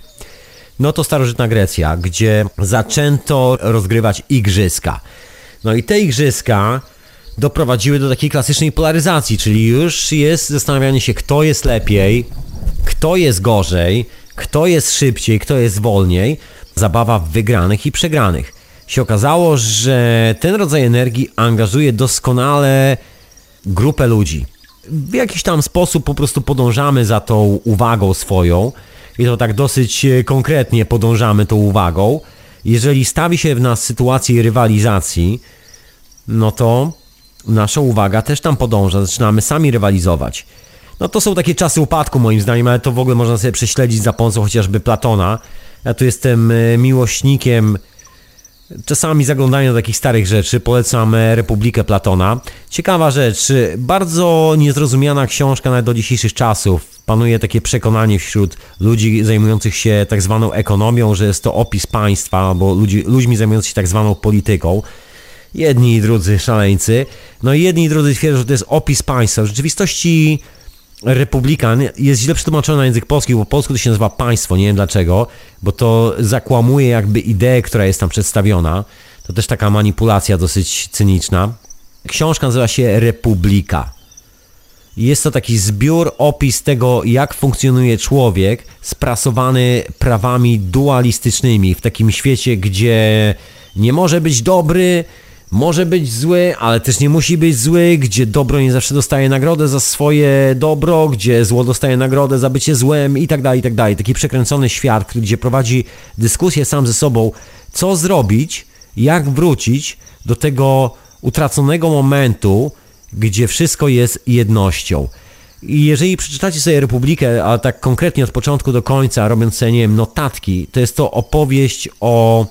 no to starożytna Grecja, gdzie zaczęto rozgrywać igrzyska. No i te igrzyska doprowadziły do takiej klasycznej polaryzacji, czyli już jest zastanawianie się, kto jest lepiej, kto jest gorzej, kto jest szybciej, kto jest wolniej. Zabawa w wygranych i przegranych. Się okazało, że ten rodzaj energii angażuje doskonale grupę ludzi. W jakiś tam sposób po prostu podążamy za tą uwagą swoją i to tak dosyć konkretnie podążamy tą uwagą. Jeżeli stawi się w nas sytuację rywalizacji, no to nasza uwaga też tam podąża, zaczynamy sami rywalizować. No to są takie czasy upadku moim zdaniem, ale to w ogóle można sobie prześledzić za pomocą chociażby Platona. Ja tu jestem miłośnikiem czasami zaglądają do takich starych rzeczy. Polecam Republikę Platona. Ciekawa rzecz, bardzo niezrozumiana książka nawet do dzisiejszych czasów. Panuje takie przekonanie wśród ludzi zajmujących się tak zwaną ekonomią, że jest to opis państwa, albo ludzi, ludźmi zajmujących się tak zwaną polityką. Jedni i drudzy szaleńcy. No i jedni i drudzy twierdzą, że to jest opis państwa. W rzeczywistości Republikan jest źle przetłumaczony na język polski, bo po polsku to się nazywa państwo, nie wiem dlaczego, bo to zakłamuje jakby ideę, która jest tam przedstawiona. To też taka manipulacja dosyć cyniczna. Książka nazywa się Republika. Jest to taki zbiór, opis tego, jak funkcjonuje człowiek sprasowany prawami dualistycznymi w takim świecie, gdzie nie może być dobry, może być zły, ale też nie musi być zły, gdzie dobro nie zawsze dostaje nagrodę za swoje dobro, gdzie zło dostaje nagrodę za bycie złem i tak dalej, i tak dalej. Taki przekręcony świat, gdzie prowadzi dyskusję sam ze sobą, co zrobić, jak wrócić do tego utraconego momentu, gdzie wszystko jest jednością. I jeżeli przeczytacie sobie Republikę, a tak konkretnie od początku do końca, robiąc sobie, nie wiem, notatki, to jest to opowieść o,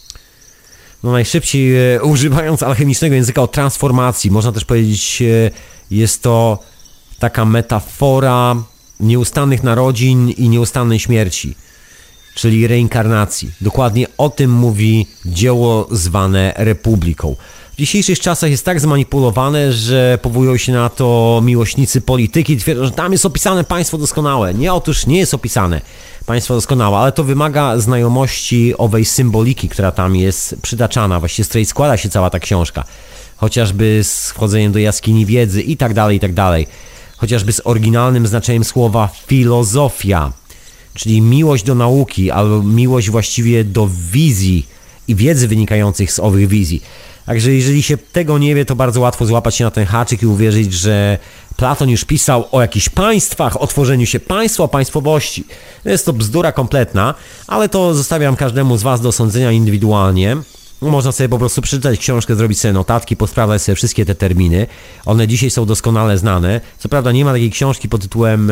no najszybciej e, używając alchemicznego języka, o transformacji. Można też powiedzieć, e, jest to taka metafora nieustannych narodzin i nieustannej śmierci, czyli reinkarnacji. Dokładnie o tym mówi dzieło zwane Republiką. W dzisiejszych czasach jest tak zmanipulowane, że powołują się na to miłośnicy polityki i twierdzą, że tam jest opisane państwo doskonałe. Nie, otóż nie jest opisane państwo doskonałe, ale to wymaga znajomości owej symboliki, która tam jest przytaczana, właściwie z której składa się cała ta książka. Chociażby z wchodzeniem do jaskini wiedzy i tak dalej, i tak dalej. Chociażby z oryginalnym znaczeniem słowa filozofia, czyli miłość do nauki, albo miłość właściwie do wizji i wiedzy wynikających z owych wizji. Także jeżeli się tego nie wie, to bardzo łatwo złapać się na ten haczyk i uwierzyć, że Platon już pisał o jakichś państwach, o tworzeniu się państwa, o państwowości. Jest to bzdura kompletna, ale to zostawiam każdemu z Was do sądzenia indywidualnie. Można sobie po prostu przeczytać książkę, zrobić sobie notatki, posprawdzać sobie wszystkie te terminy. One dzisiaj są doskonale znane. Co prawda nie ma takiej książki pod tytułem e,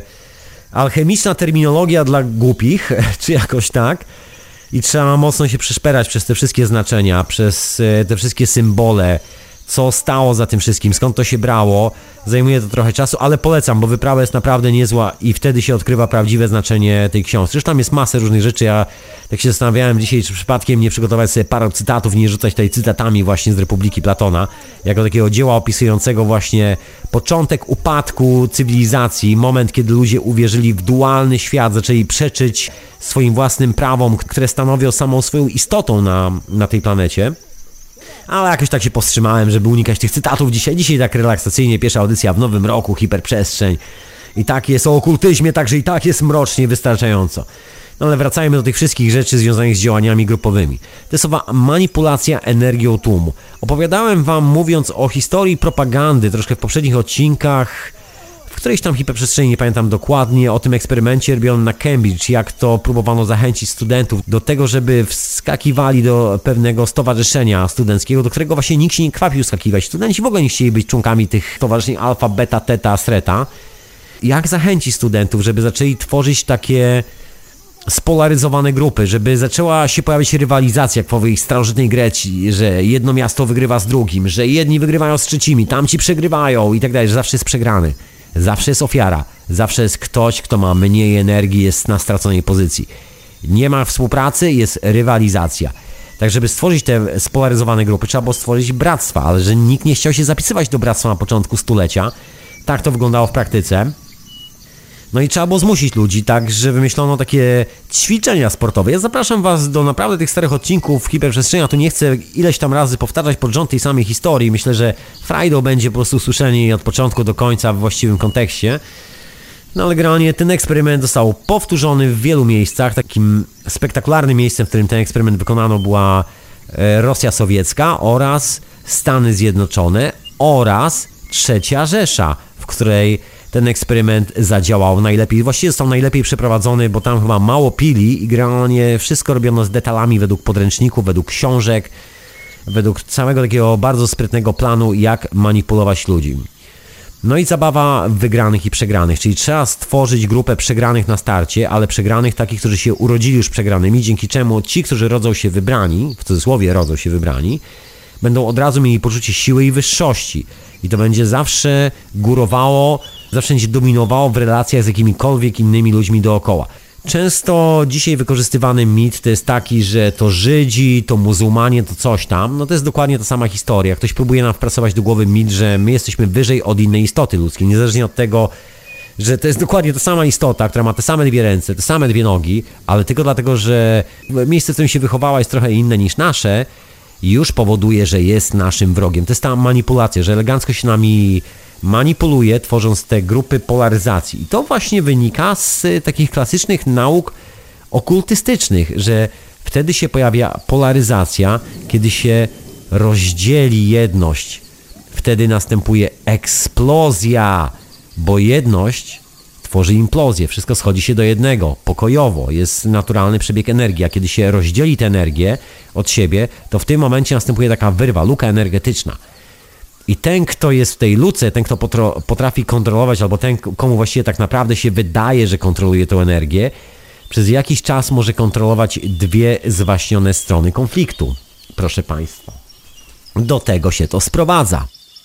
Alchemiczna terminologia dla głupich, czy jakoś tak. I trzeba mocno się przeszperać przez te wszystkie znaczenia, przez te wszystkie symbole, co stało za tym wszystkim, skąd to się brało. Zajmuje to trochę czasu, ale polecam, bo wyprawa jest naprawdę niezła i wtedy się odkrywa prawdziwe znaczenie tej książki. Zresztą tam jest masę różnych rzeczy. Ja tak się zastanawiałem dzisiaj, czy przypadkiem nie przygotować sobie parę cytatów, nie rzucać tutaj cytatami właśnie z Republiki Platona, jako takiego dzieła opisującego właśnie początek upadku cywilizacji, moment, kiedy ludzie uwierzyli w dualny świat, zaczęli przeczyć swoim własnym prawom, które stanowią samą swoją istotą na, na tej planecie. Ale jakoś tak się powstrzymałem, żeby unikać tych cytatów dzisiaj. Dzisiaj tak relaksacyjnie, pierwsza audycja w nowym roku, hiperprzestrzeń. I tak jest o okultyzmie, także i tak jest mrocznie wystarczająco. No ale wracajmy do tych wszystkich rzeczy związanych z działaniami grupowymi. To jest owa manipulacja energią tłumu. Opowiadałem wam, mówiąc o historii propagandy, troszkę w poprzednich odcinkach, w którejś tam hiperprzestrzeni, nie pamiętam dokładnie, o tym eksperymencie robionym na Cambridge, jak to próbowano zachęcić studentów do tego, żeby wskakiwali do pewnego stowarzyszenia studenckiego, do którego właśnie nikt się nie kwapił skakiwać. Studenci w ogóle nie chcieli być członkami tych stowarzyszeń alfa, beta, teta, sreta. Jak zachęcić studentów, żeby zaczęli tworzyć takie spolaryzowane grupy, żeby zaczęła się pojawiać rywalizacja jak w owej starożytnej Grecji, że jedno miasto wygrywa z drugim, że jedni wygrywają z trzecimi, tamci przegrywają i tak dalej, że zawsze jest przegrany. Zawsze jest ofiara, zawsze jest ktoś, kto ma mniej energii, jest na straconej pozycji. Nie ma współpracy, jest rywalizacja. Tak, żeby stworzyć te spolaryzowane grupy, trzeba było stworzyć bractwa, ale że nikt nie chciał się zapisywać do bractwa na początku stulecia. Tak to wyglądało w praktyce. No i trzeba było zmusić ludzi, tak, że wymyślono takie ćwiczenia sportowe. Ja zapraszam was do naprawdę tych starych odcinków hiperprzestrzenia, tu nie chcę ileś tam razy powtarzać pod rząd tej samej historii. Myślę, że frajdą będzie po prostu słyszenie jej od początku do końca w właściwym kontekście. No ale generalnie ten eksperyment został powtórzony w wielu miejscach. Takim spektakularnym miejscem, w którym ten eksperyment wykonano, była Rosja Sowiecka oraz Stany Zjednoczone oraz Trzecia Rzesza, w której ten eksperyment zadziałał najlepiej. Właściwie został najlepiej przeprowadzony, bo tam chyba mało pili i generalnie wszystko robiono z detalami według podręczników, według książek, według całego takiego bardzo sprytnego planu, jak manipulować ludzi. No i zabawa wygranych i przegranych, czyli trzeba stworzyć grupę przegranych na starcie, ale przegranych takich, którzy się urodzili już przegranymi, dzięki czemu ci, którzy rodzą się wybrani, w cudzysłowie rodzą się wybrani, będą od razu mieli poczucie siły i wyższości. I to będzie zawsze górowało, zawsze będzie dominowało w relacjach z jakimikolwiek innymi ludźmi dookoła. Często dzisiaj wykorzystywany mit to jest taki, że to Żydzi, to muzułmanie, to coś tam. No to jest dokładnie ta sama historia. Ktoś próbuje nam wpracować do głowy mit, że my jesteśmy wyżej od innej istoty ludzkiej, niezależnie od tego, że to jest dokładnie ta sama istota, która ma te same dwie ręce, te same dwie nogi, ale tylko dlatego, że miejsce, w którym się wychowała, jest trochę inne niż nasze, już powoduje, że jest naszym wrogiem. To jest ta manipulacja, że elegancko się nami manipuluje, tworząc te grupy polaryzacji. I to właśnie wynika z takich klasycznych nauk okultystycznych, że wtedy się pojawia polaryzacja, kiedy się rozdzieli jedność. Wtedy następuje eksplozja, bo jedność tworzy implozję. Wszystko schodzi się do jednego, pokojowo. Jest naturalny przebieg energii, a kiedy się rozdzieli tę energię od siebie, to w tym momencie następuje taka wyrwa, luka energetyczna. I ten, kto jest w tej luce, ten, kto potrafi kontrolować, albo ten, komu właściwie tak naprawdę się wydaje, że kontroluje tę energię, przez jakiś czas może kontrolować dwie zwaśnione strony konfliktu. Proszę Państwa, do tego się to sprowadza.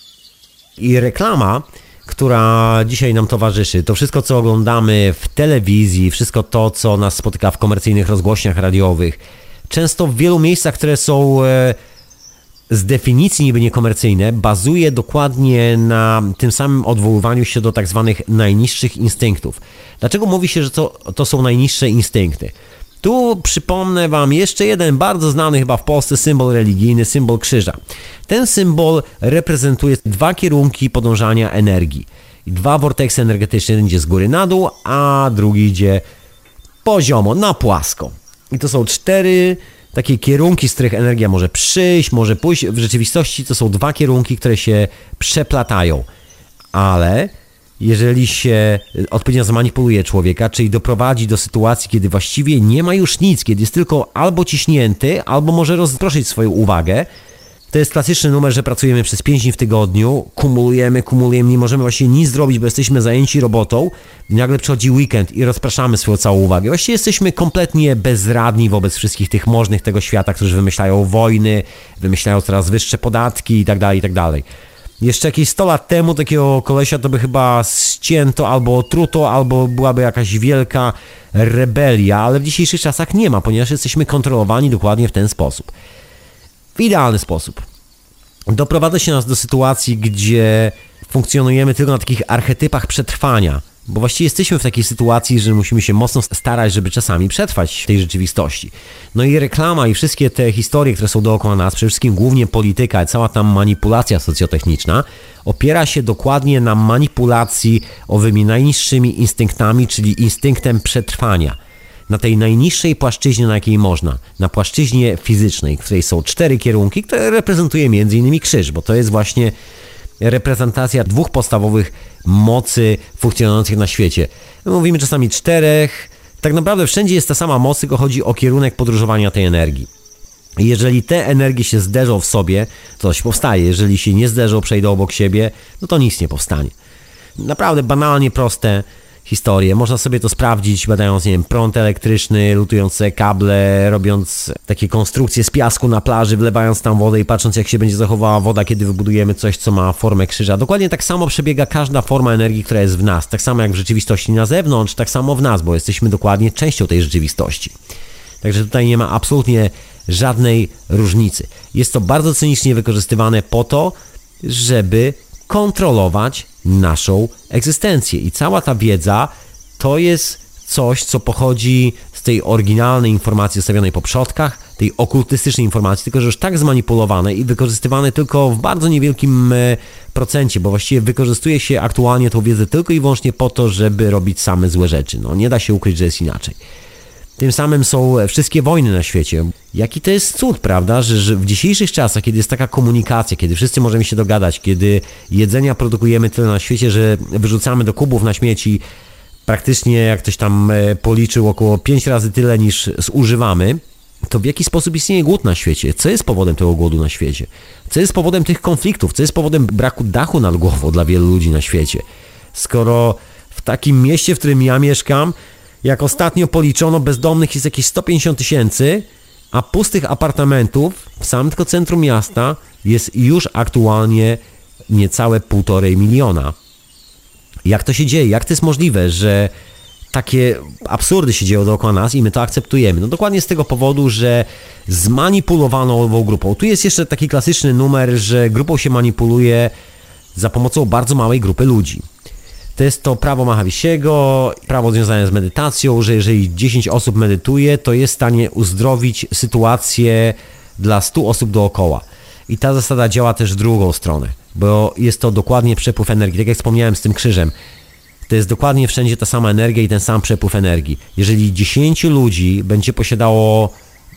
I reklama, która dzisiaj nam towarzyszy, to wszystko, co oglądamy w telewizji, wszystko to, co nas spotyka w komercyjnych rozgłośniach radiowych, często w wielu miejscach, które są z definicji niby niekomercyjne, bazuje dokładnie na tym samym odwoływaniu się do tak zwanych najniższych instynktów. Dlaczego mówi się, że to, to są najniższe instynkty? Tu przypomnę Wam jeszcze jeden bardzo znany chyba w Polsce symbol religijny, symbol krzyża. Ten symbol reprezentuje dwa kierunki podążania energii. Dwa vorteksy energetyczne, jeden idzie z góry na dół, a drugi idzie poziomo, na płasko. I to są cztery takie kierunki, z których energia może przyjść, może pójść. W rzeczywistości to są dwa kierunki, które się przeplatają. Ale jeżeli się odpowiednio zmanipuluje człowieka, czyli doprowadzi do sytuacji, kiedy właściwie nie ma już nic, kiedy jest tylko albo ciśnięty, albo może rozproszyć swoją uwagę, to jest klasyczny numer, że pracujemy przez pięć dni w tygodniu, kumulujemy, kumulujemy, nie możemy właściwie nic zrobić, bo jesteśmy zajęci robotą, i nagle przychodzi weekend i rozpraszamy swoją całą uwagę. Właściwie jesteśmy kompletnie bezradni wobec wszystkich tych możnych tego świata, którzy wymyślają wojny, wymyślają coraz wyższe podatki i tak dalej, i tak dalej. Jeszcze jakieś sto lat temu takiego kolesia to by chyba ścięto albo otruto, albo byłaby jakaś wielka rebelia, ale w dzisiejszych czasach nie ma, ponieważ jesteśmy kontrolowani dokładnie w ten sposób. W idealny sposób. Doprowadza się nas do sytuacji, gdzie funkcjonujemy tylko na takich archetypach przetrwania, bo właściwie jesteśmy w takiej sytuacji, że musimy się mocno starać, żeby czasami przetrwać w tej rzeczywistości. No i reklama i wszystkie te historie, które są dookoła nas, przede wszystkim głównie polityka i cała ta manipulacja socjotechniczna opiera się dokładnie na manipulacji owymi najniższymi instynktami, czyli instynktem przetrwania. Na tej najniższej płaszczyźnie, na jakiej można, na płaszczyźnie fizycznej, w której są cztery kierunki, które reprezentuje między innymi krzyż, bo to jest właśnie reprezentacja dwóch podstawowych mocy funkcjonujących na świecie. My mówimy czasami czterech, tak naprawdę wszędzie jest ta sama moc, tylko chodzi o kierunek podróżowania tej energii. Jeżeli te energie się zderzą w sobie, to coś powstaje. Jeżeli się nie zderzą, przejdą obok siebie, no to nic nie powstanie. Naprawdę banalnie proste historie. Można sobie to sprawdzić, badając, nie wiem, prąd elektryczny, lutując sobie kable, robiąc takie konstrukcje z piasku na plaży, wlewając tam wodę i patrząc, jak się będzie zachowała woda, kiedy wybudujemy coś, co ma formę krzyża. Dokładnie tak samo przebiega każda forma energii, która jest w nas. Tak samo jak w rzeczywistości na zewnątrz, tak samo w nas, bo jesteśmy dokładnie częścią tej rzeczywistości. Także tutaj nie ma absolutnie żadnej różnicy. Jest to bardzo cynicznie wykorzystywane po to, żeby kontrolować naszą egzystencję. I cała ta wiedza to jest coś, co pochodzi z tej oryginalnej informacji zostawionej po przodkach, tej okultystycznej informacji, tylko że już tak zmanipulowane i wykorzystywane tylko w bardzo niewielkim procencie, bo właściwie wykorzystuje się aktualnie tą wiedzę tylko i wyłącznie po to, żeby robić same złe rzeczy. No nie da się ukryć, że jest inaczej. Tym samym są wszystkie wojny na świecie. Jaki to jest cud, prawda, że, że w dzisiejszych czasach, kiedy jest taka komunikacja, kiedy wszyscy możemy się dogadać, kiedy jedzenia produkujemy tyle na świecie, że wyrzucamy do kubów na śmieci praktycznie, jak ktoś tam policzył, około pięć razy tyle niż zużywamy, to w jaki sposób istnieje głód na świecie? Co jest powodem tego głodu na świecie? Co jest powodem tych konfliktów? Co jest powodem braku dachu nad głową dla wielu ludzi na świecie? Skoro w takim mieście, w którym ja mieszkam, jak ostatnio policzono, bezdomnych jest jakieś sto pięćdziesiąt tysięcy, a pustych apartamentów w samym tylko centrum miasta jest już aktualnie niecałe półtorej miliona. Jak to się dzieje? Jak to jest możliwe, że takie absurdy się dzieją dookoła nas i my to akceptujemy? No dokładnie z tego powodu, że zmanipulowano ową grupą. Tu jest jeszcze taki klasyczny numer, że grupą się manipuluje za pomocą bardzo małej grupy ludzi. To jest to prawo Maharišiego, prawo związane z medytacją, że jeżeli dziesięć osób medytuje, to jest w stanie uzdrowić sytuację dla stu osób dookoła. I ta zasada działa też w drugą stronę, bo jest to dokładnie przepływ energii. Tak jak wspomniałem z tym krzyżem, to jest dokładnie wszędzie ta sama energia i ten sam przepływ energii. Jeżeli dziesięciu ludzi będzie posiadało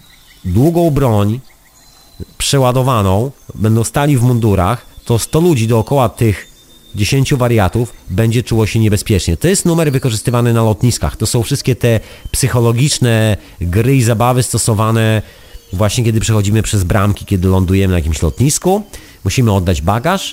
długą broń przeładowaną, będą stali w mundurach, to sto ludzi dookoła tych dziesięciu wariatów będzie czuło się niebezpiecznie. To jest numer wykorzystywany na lotniskach. To są wszystkie te psychologiczne gry i zabawy stosowane właśnie kiedy przechodzimy przez bramki, kiedy lądujemy na jakimś lotnisku. Musimy oddać bagaż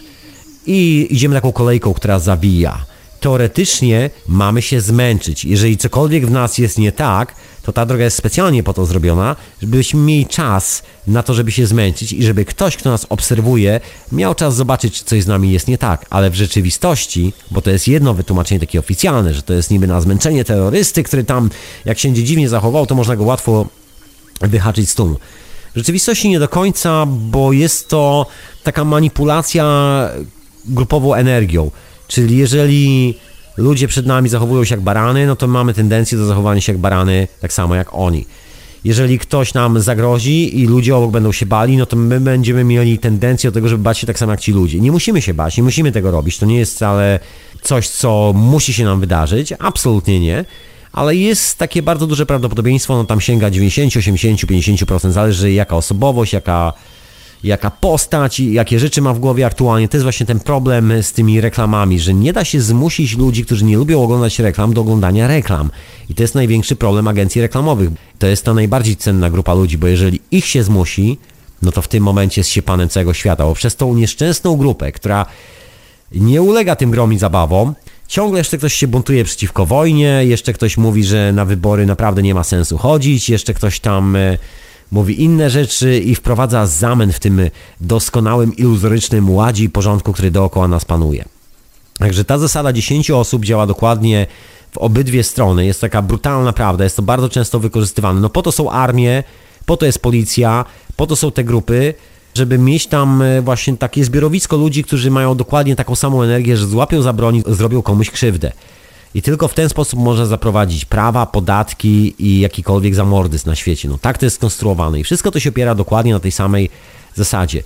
i idziemy taką kolejką, która zawija. Teoretycznie mamy się zmęczyć. Jeżeli cokolwiek w nas jest nie tak, to ta droga jest specjalnie po to zrobiona, żebyśmy mieli czas na to, żeby się zmęczyć i żeby ktoś, kto nas obserwuje, miał czas zobaczyć, czy coś z nami jest nie tak. Ale w rzeczywistości, bo to jest jedno wytłumaczenie takie oficjalne, że to jest niby na zmęczenie terrorysty, który tam, jak się dziwnie zachował, to można go łatwo wyhaczyć z tłumu. W rzeczywistości nie do końca, bo jest to taka manipulacja grupową energią. Czyli jeżeli ludzie przed nami zachowują się jak barany, no to mamy tendencję do zachowania się jak barany, tak samo jak oni. Jeżeli ktoś nam zagrozi i ludzie obok będą się bali, no to my będziemy mieli tendencję do tego, żeby bać się tak samo jak ci ludzie. Nie musimy się bać, nie musimy tego robić. To nie jest wcale coś, co musi się nam wydarzyć. Absolutnie nie. Ale jest takie bardzo duże prawdopodobieństwo, no tam sięga dziewięćdziesiąt, osiemdziesiąt, pięćdziesiąt procent, zależy jaka osobowość, jaka... jaka postać i jakie rzeczy ma w głowie aktualnie. To jest właśnie ten problem z tymi reklamami, że nie da się zmusić ludzi, którzy nie lubią oglądać reklam, do oglądania reklam. I to jest największy problem agencji reklamowych. To jest ta najbardziej cenna grupa ludzi, bo jeżeli ich się zmusi, no to w tym momencie jest się panem całego świata, bo przez tą nieszczęsną grupę, która nie ulega tym grom i zabawom, ciągle jeszcze ktoś się buntuje przeciwko wojnie, jeszcze ktoś mówi, że na wybory naprawdę nie ma sensu chodzić, jeszcze ktoś tam mówi inne rzeczy i wprowadza zamęt w tym doskonałym, iluzorycznym ładzie i porządku, który dookoła nas panuje. Także ta zasada dziesięciu osób działa dokładnie w obydwie strony. Jest taka brutalna prawda, jest to bardzo często wykorzystywane. No po to są armie, po to jest policja, po to są te grupy, żeby mieć tam właśnie takie zbiorowisko ludzi, którzy mają dokładnie taką samą energię, że złapią za broń, zrobią komuś krzywdę. I tylko w ten sposób można zaprowadzić prawa, podatki i jakikolwiek zamordyzm na świecie. No tak to jest skonstruowane i wszystko to się opiera dokładnie na tej samej zasadzie.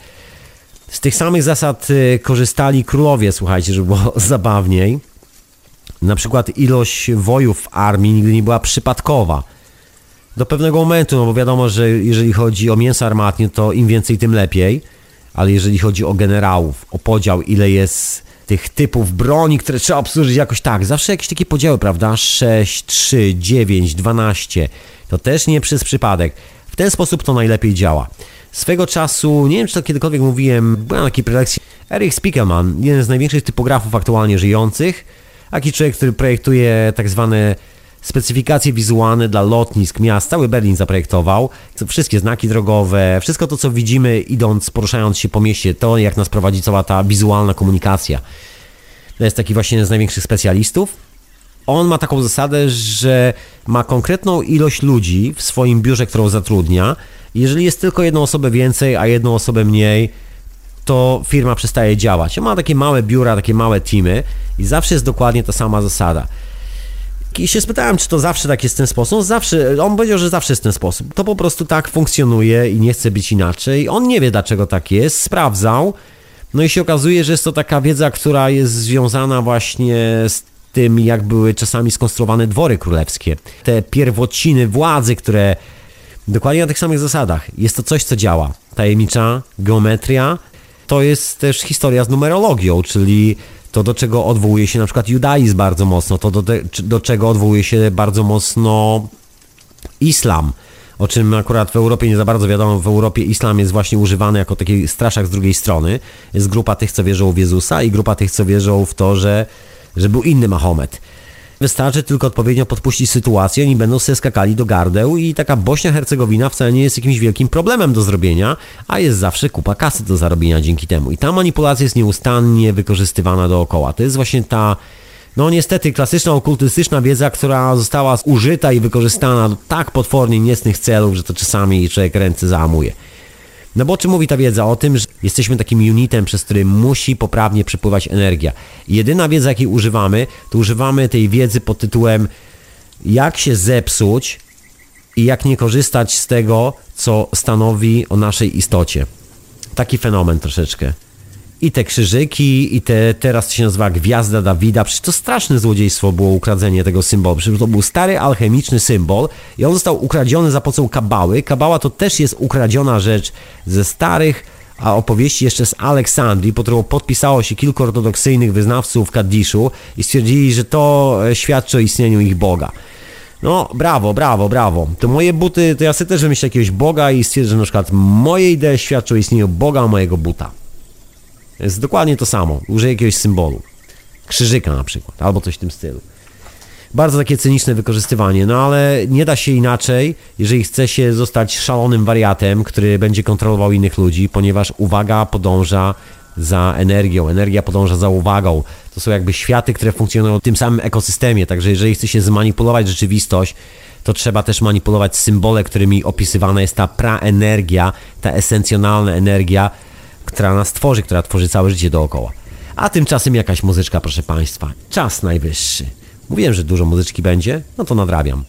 Z tych samych zasad korzystali królowie, słuchajcie, żeby było zabawniej. Na przykład ilość wojów w armii nigdy nie była przypadkowa. Do pewnego momentu, no bo wiadomo, że jeżeli chodzi o mięso armatnie, to im więcej, tym lepiej. Ale jeżeli chodzi o generałów, o podział, ile jest tych typów broni, które trzeba obsłużyć jakoś tak. Zawsze jakieś takie podziały, prawda? sześć, trzy, dziewięć, dwanaście. To też nie przez przypadek. W ten sposób to najlepiej działa. Swego czasu, nie wiem czy to kiedykolwiek mówiłem, byłem na takiej prelekcji. Erich Spiegelman, jeden z największych typografów aktualnie żyjących. Taki człowiek, który projektuje tak zwane specyfikacje wizualne dla lotnisk, miast. Cały Berlin zaprojektował. Wszystkie znaki drogowe, wszystko to, co widzimy idąc, poruszając się po mieście, to jak nas prowadzi cała ta wizualna komunikacja. To jest taki właśnie jeden z największych specjalistów. On ma taką zasadę, że ma konkretną ilość ludzi w swoim biurze, którą zatrudnia. Jeżeli jest tylko jedną osobę więcej, a jedną osobę mniej, to firma przestaje działać. On ma takie małe biura, takie małe teamy i zawsze jest dokładnie ta sama zasada. I się spytałem, czy to zawsze tak jest w ten sposób. Zawsze, on powiedział, że zawsze jest w ten sposób. To po prostu tak funkcjonuje i nie chce być inaczej. On nie wie, dlaczego tak jest. Sprawdzał. No i się okazuje, że jest to taka wiedza, która jest związana właśnie z tym, jak były czasami skonstruowane dwory królewskie. Te pierwociny władzy, które dokładnie na tych samych zasadach. Jest to coś, co działa. Tajemnicza geometria. To jest też historia z numerologią, czyli to, do czego odwołuje się na przykład judaizm bardzo mocno, to do, te, do czego odwołuje się bardzo mocno islam. o czym akurat w Europie nie za bardzo wiadomo. W Europie islam jest właśnie używany jako taki straszak z drugiej strony. Jest grupa tych, co wierzą w Jezusa i grupa tych, co wierzą w to, że, że był inny Mahomet. Wystarczy tylko odpowiednio podpuścić sytuację, oni będą sobie skakali do gardeł i taka Bośnia-Hercegowina wcale nie jest jakimś wielkim problemem do zrobienia, a jest zawsze kupa kasy do zarobienia dzięki temu. I ta manipulacja jest nieustannie wykorzystywana dookoła. To jest właśnie ta, no niestety, klasyczna okultystyczna wiedza, która została użyta i wykorzystana do tak potwornie niecnych celów, że to czasami człowiek ręce załamuje. No bo o czym mówi ta wiedza? O tym, że jesteśmy takim unitem, przez który musi poprawnie przepływać energia. I jedyna wiedza, jakiej używamy, to używamy tej wiedzy pod tytułem jak się zepsuć i jak nie korzystać z tego, co stanowi o naszej istocie. Taki fenomen troszeczkę. I te krzyżyki, i te, teraz to się nazywa Gwiazda Dawida, przecież to straszne złodziejstwo było ukradzenie tego symbolu, przecież to był stary alchemiczny symbol i on został ukradziony za pomocą kabały. Kabała to też jest ukradziona rzecz ze starych a opowieści jeszcze z Aleksandrii, pod którą podpisało się kilku ortodoksyjnych wyznawców Kaddiszu i stwierdzili, że to świadczy o istnieniu ich Boga. No, brawo, brawo, brawo. To moje buty, to ja sobie też wymyślę jakiegoś Boga i stwierdzę, że na przykład moje idee świadczą o istnieniu Boga mojego buta. Jest dokładnie to samo. Użyję jakiegoś symbolu. Krzyżyka na przykład, albo coś w tym stylu. Bardzo takie cyniczne wykorzystywanie, no ale nie da się inaczej, jeżeli chce się zostać szalonym wariatem, który będzie kontrolował innych ludzi, ponieważ uwaga podąża za energią, energia podąża za uwagą. To są jakby światy, które funkcjonują w tym samym ekosystemie, także jeżeli chce się zmanipulować rzeczywistość, to trzeba też manipulować symbole, którymi opisywana jest ta praenergia, ta esencjonalna energia, która nas tworzy, która tworzy całe życie dookoła. A tymczasem jakaś muzyczka, proszę Państwa. Czas najwyższy. Mówiłem, że dużo muzyczki będzie, no to nadrabiam.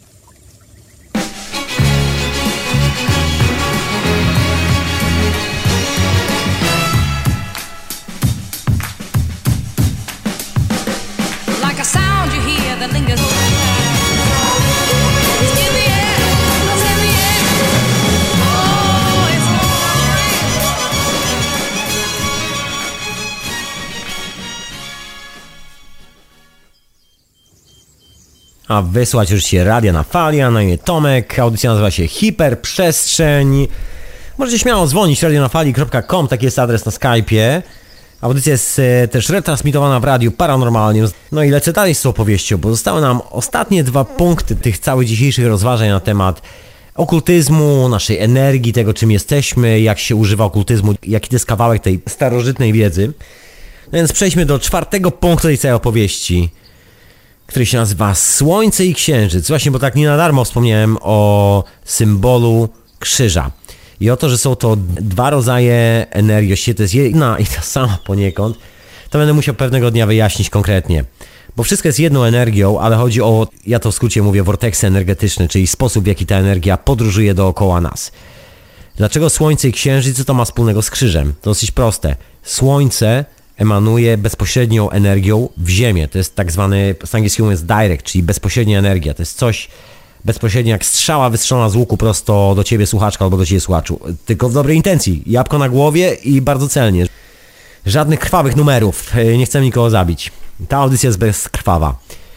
A wysłać już się Radia na Fali, a na imię Tomek. Audycja nazywa się Hiperprzestrzeń. Możecie śmiało dzwonić radio na fali kropka com, taki jest adres na Skype'ie. Audycja jest e, też retransmitowana w Radiu Paranormalnym. No i lecę dalej z tą opowieścią, bo zostały nam ostatnie dwa punkty tych całych dzisiejszych rozważań na temat okultyzmu, naszej energii, tego czym jesteśmy, jak się używa okultyzmu, jaki to jest kawałek tej starożytnej wiedzy. No więc przejdźmy do czwartego punktu tej całej opowieści, który się nazywa Słońce i Księżyc. Właśnie, bo tak nie na darmo wspomniałem o symbolu krzyża. I o to, że są to dwa rodzaje energii, właściwie to jest jedna i ta sama poniekąd, to będę musiał pewnego dnia wyjaśnić konkretnie. Bo wszystko jest jedną energią, ale chodzi o, ja to w skrócie mówię, vorteksy energetyczne, czyli sposób, w jaki ta energia podróżuje dookoła nas. Dlaczego Słońce i Księżyc, co to ma wspólnego z krzyżem? To dosyć proste. Słońce emanuje bezpośrednią energią w Ziemię. To jest tak zwany, z angielskiego jest direct, czyli bezpośrednia energia. To jest coś bezpośrednio jak strzała wystrzelona z łuku prosto do ciebie, słuchaczka, albo do ciebie, słuchaczu. Tylko w dobrej intencji. Jabłko na głowie i bardzo celnie. Żadnych krwawych numerów. Nie chcemy nikogo zabić. Ta audycja jest bezkrwawa.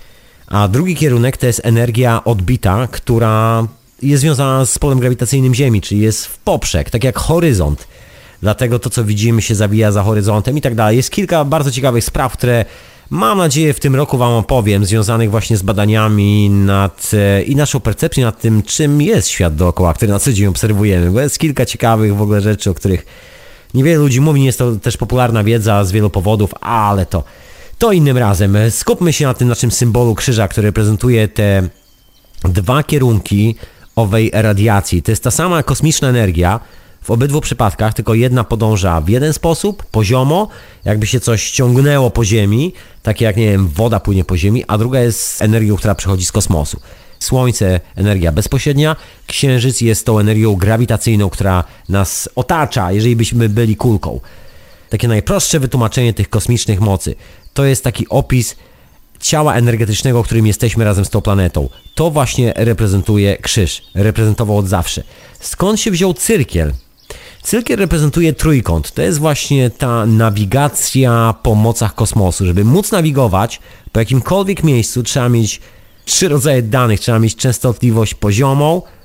A drugi kierunek to jest energia odbita, która jest związana z polem grawitacyjnym Ziemi, czyli jest w poprzek, tak jak horyzont. Dlatego to, co widzimy, się zawija za horyzontem i tak dalej. Jest kilka bardzo ciekawych spraw, które mam nadzieję w tym roku Wam opowiem, związanych właśnie z badaniami nad i naszą percepcją nad tym, czym jest świat dookoła, który na co dzień obserwujemy. Bo jest kilka ciekawych w ogóle rzeczy, o których niewiele ludzi mówi. Nie jest to też popularna wiedza z wielu powodów, ale to, to innym razem. Skupmy się na tym naszym symbolu krzyża, który reprezentuje te dwa kierunki owej radiacji. To jest ta sama kosmiczna energia, w obydwu przypadkach, tylko jedna podąża w jeden sposób, poziomo, jakby się coś ciągnęło po ziemi, takie jak, nie wiem, woda płynie po ziemi, a druga jest energią, która przychodzi z kosmosu. Słońce, energia bezpośrednia, Księżyc jest tą energią grawitacyjną, która nas otacza, jeżeli byśmy byli kulką. Takie najprostsze wytłumaczenie tych kosmicznych mocy. To jest taki opis ciała energetycznego, którym jesteśmy razem z tą planetą. To właśnie reprezentuje krzyż. Reprezentował od zawsze. Skąd się wziął cyrkiel? Cyrkiel reprezentuje trójkąt. To jest właśnie ta nawigacja po mocach kosmosu. Żeby móc nawigować po jakimkolwiek miejscu, trzeba mieć trzy rodzaje danych. Trzeba mieć częstotliwość poziomą,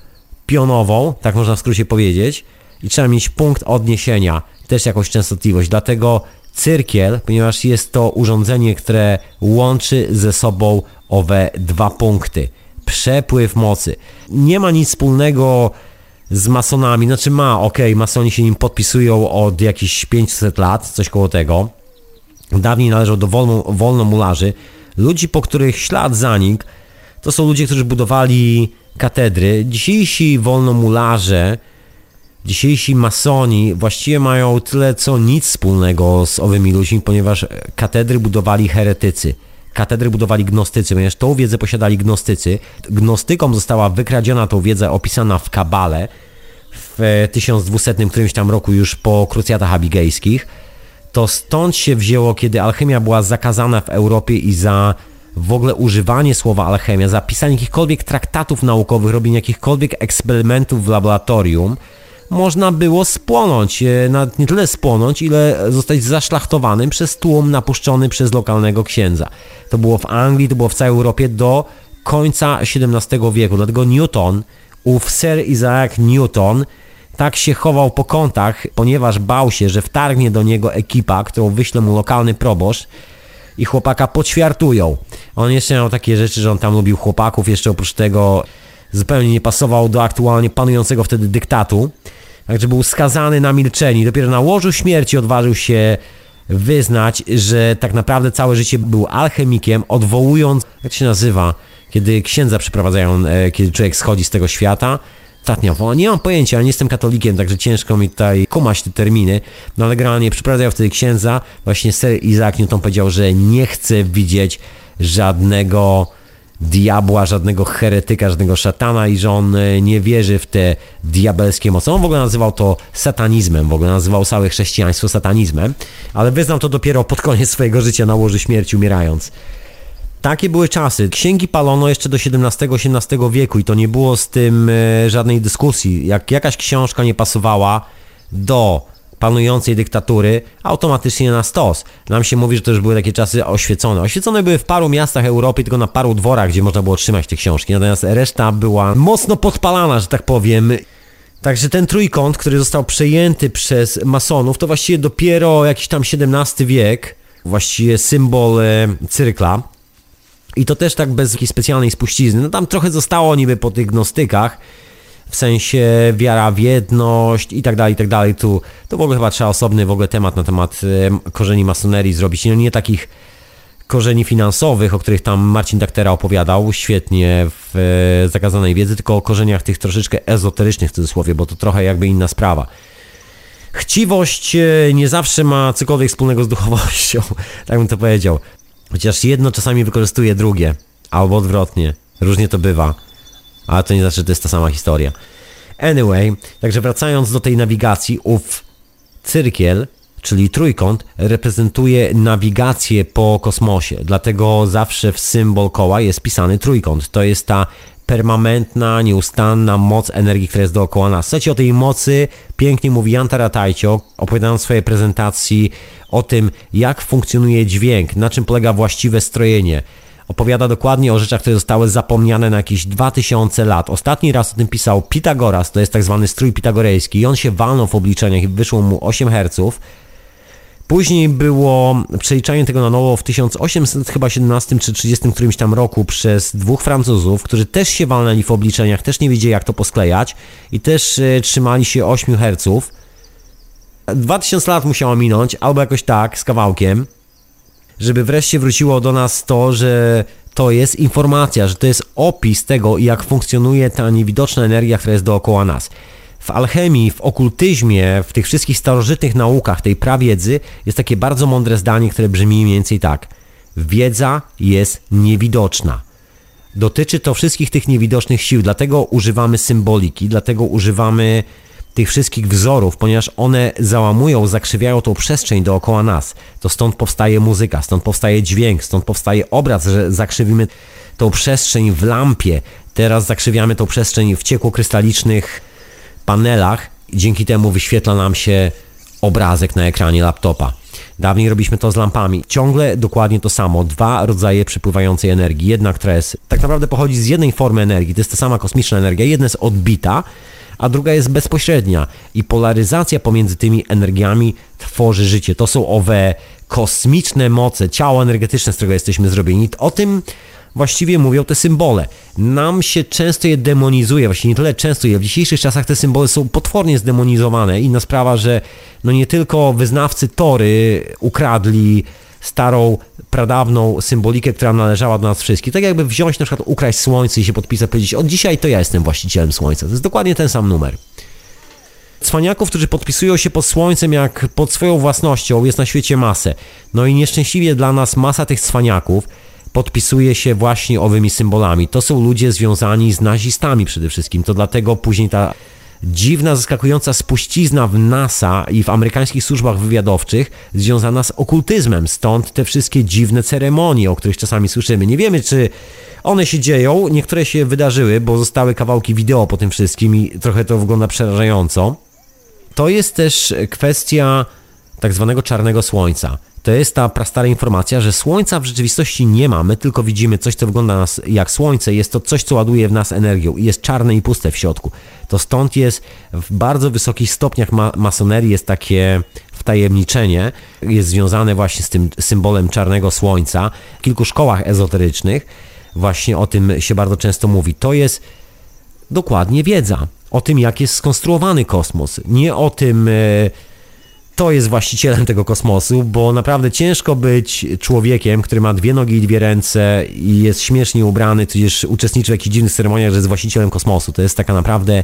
pionową, tak można w skrócie powiedzieć, i trzeba mieć punkt odniesienia, też jakąś częstotliwość. Dlatego cyrkiel, ponieważ jest to urządzenie, które łączy ze sobą owe dwa punkty. Przepływ mocy. Nie ma nic wspólnego z masonami, znaczy ma, okej, okay, masoni się nim podpisują od jakichś pięćset lat, coś koło tego. Dawniej należał do wolno, wolnomularzy. Ludzi, po których ślad zanikł, to są ludzie, którzy budowali katedry. Dzisiejsi wolnomularze, dzisiejsi masoni właściwie mają tyle co nic wspólnego z owymi ludźmi, ponieważ katedry budowali heretycy. Katedry budowali gnostycy, ponieważ tą wiedzę posiadali gnostycy. Gnostykom została wykradziona tą wiedzę opisana w Kabale w tysiąc dwieście którymś tam roku, już po krucjatach abigejskich. To stąd się wzięło, kiedy alchemia była zakazana w Europie i za w ogóle używanie słowa alchemia, za pisanie jakichkolwiek traktatów naukowych, robienie jakichkolwiek eksperymentów w laboratorium, można było spłonąć, nawet nie tyle spłonąć, ile zostać zaszlachtowanym przez tłum napuszczony przez lokalnego księdza. To było w Anglii, to było w całej Europie do końca siedemnastego wieku, dlatego Newton, ów Sir Isaac Newton, tak się chował po kątach, ponieważ bał się, że wtargnie do niego ekipa, którą wyśle mu lokalny proboszcz i chłopaka poćwiartują. On jeszcze miał takie rzeczy, że on tam lubił chłopaków, jeszcze oprócz tego zupełnie nie pasował do aktualnie panującego wtedy dyktatu, także był skazany na milczenie. Dopiero na łożu śmierci odważył się wyznać, że tak naprawdę całe życie był alchemikiem, odwołując, jak to się nazywa, kiedy księdza przeprowadzają, kiedy człowiek schodzi z tego świata. Ostatnio, nie mam pojęcia, nie jestem katolikiem, także ciężko mi tutaj kumać te terminy, no ale generalnie przeprowadzają wtedy księdza. Właśnie Sir Isaac Newton powiedział, że nie chce widzieć żadnego diabła, żadnego heretyka, żadnego szatana i że on nie wierzy w te diabelskie moce. On w ogóle nazywał to satanizmem, w ogóle nazywał całe chrześcijaństwo satanizmem, ale wyznał to dopiero pod koniec swojego życia na łożu śmierci, umierając. Takie były czasy. Księgi palono jeszcze do siedemnastego osiemnastego wieku i to nie było z tym e, żadnej dyskusji. Jak jakaś książka nie pasowała do panującej dyktatury, automatycznie na stos. Nam się mówi, że to już były takie czasy oświecone. Oświecone były w paru miastach Europy, tylko na paru dworach, gdzie można było trzymać te książki. Natomiast reszta była mocno podpalana, że tak powiem. Także ten trójkąt, który został przejęty przez masonów, to właściwie dopiero jakiś tam siedemnasty wiek, właściwie symbol e, cyrkla. I to też tak bez jakiejś specjalnej spuścizny. No tam trochę zostało niby po tych gnostykach, w sensie wiara w jedność i tak dalej, i tak dalej. Tu to w ogóle chyba trzeba osobny w ogóle temat na temat e, korzeni masonerii zrobić. No nie takich korzeni finansowych, o których tam Marcin Daktera opowiadał świetnie w e, Zakazanej Wiedzy, tylko o korzeniach tych troszeczkę ezoterycznych w cudzysłowie, bo to trochę jakby inna sprawa. Chciwość e, nie zawsze ma cokolwiek wspólnego z duchowością, tak bym to powiedział. Chociaż jedno czasami wykorzystuje drugie, albo odwrotnie. Różnie to bywa, ale to nie znaczy, że to jest ta sama historia. Anyway, także wracając do tej nawigacji, ów cyrkiel, czyli trójkąt, reprezentuje nawigację po kosmosie. Dlatego zawsze w symbol koła jest pisany trójkąt. To jest ta permanentna, nieustanna moc energii, która jest dookoła nas. Słuchajcie, o tej mocy pięknie mówi Jan Taratajcio, opowiadając w swojej prezentacji o tym, jak funkcjonuje dźwięk, na czym polega właściwe strojenie. Opowiada dokładnie o rzeczach, które zostały zapomniane na jakieś dwa tysiące lat. Ostatni raz o tym pisał Pitagoras, to jest tak zwany strój pitagorejski i on się walnął w obliczeniach i wyszło mu osiem herców. Później było przeliczanie tego na nowo w tysiąc osiemset siedemnastym czy trzydziestym którymś tam roku przez dwóch Francuzów, którzy też się walnęli w obliczeniach, też nie wiedzieli jak to posklejać i też y, trzymali się ośmiu herców. dwa tysiące lat musiało minąć, albo jakoś tak, z kawałkiem, żeby wreszcie wróciło do nas to, że to jest informacja, że to jest opis tego, jak funkcjonuje ta niewidoczna energia, która jest dookoła nas. W alchemii, w okultyzmie, w tych wszystkich starożytnych naukach, tej prawiedzy jest takie bardzo mądre zdanie, które brzmi mniej więcej tak. Wiedza jest niewidoczna. Dotyczy to wszystkich tych niewidocznych sił, dlatego używamy symboliki, dlatego używamy tych wszystkich wzorów, ponieważ one załamują, zakrzywiają tą przestrzeń dookoła nas. To stąd powstaje muzyka, stąd powstaje dźwięk, stąd powstaje obraz, że zakrzywimy tą przestrzeń w lampie. Teraz zakrzywiamy tą przestrzeń w ciekłokrystalicznych panelach i dzięki temu wyświetla nam się obrazek na ekranie laptopa. Dawniej robiliśmy to z lampami. Ciągle dokładnie to samo. Dwa rodzaje przepływającej energii. Jedna, która jest, tak naprawdę pochodzi z jednej formy energii, to jest ta sama kosmiczna energia. Jedna jest odbita, a druga jest bezpośrednia. I polaryzacja pomiędzy tymi energiami tworzy życie. To są owe kosmiczne moce, ciało energetyczne, z którego jesteśmy zrobieni. O tym właściwie mówią te symbole. Nam się często je demonizuje, właściwie nie tyle często je. W dzisiejszych czasach te symbole są potwornie zdemonizowane. Inna sprawa, że no nie tylko wyznawcy Tory ukradli starą, pradawną symbolikę, która należała do nas wszystkich. Tak jakby wziąć na przykład, ukraść słońce i się podpisać, powiedzieć: od dzisiaj to ja jestem właścicielem słońca. To jest dokładnie ten sam numer. Cwaniaków, którzy podpisują się pod słońcem jak pod swoją własnością, jest na świecie masę. No i nieszczęśliwie dla nas masa tych cwaniaków podpisuje się właśnie owymi symbolami. To są ludzie związani z nazistami przede wszystkim. To dlatego później ta dziwna, zaskakująca spuścizna w NASA i w amerykańskich służbach wywiadowczych związana z okultyzmem. Stąd te wszystkie dziwne ceremonie, o których czasami słyszymy. Nie wiemy, czy one się dzieją. Niektóre się wydarzyły, bo zostały kawałki wideo po tym wszystkim i trochę to wygląda przerażająco. To jest też kwestia tak zwanego czarnego słońca. To jest ta prastara informacja, że słońca w rzeczywistości nie ma, my tylko widzimy coś, co wygląda nas jak słońce, jest to coś, co ładuje w nas energią i jest czarne i puste w środku. To stąd jest w bardzo wysokich stopniach ma- masonerii jest takie wtajemniczenie, jest związane właśnie z tym symbolem czarnego słońca. W kilku szkołach ezoterycznych właśnie o tym się bardzo często mówi. To jest dokładnie wiedza o tym, jak jest skonstruowany kosmos, nie o tym, kto jest właścicielem tego kosmosu, bo naprawdę ciężko być człowiekiem, który ma dwie nogi i dwie ręce i jest śmiesznie ubrany, tudzież uczestniczy w jakichś dziwnych ceremoniach, że jest właścicielem kosmosu. To jest taka naprawdę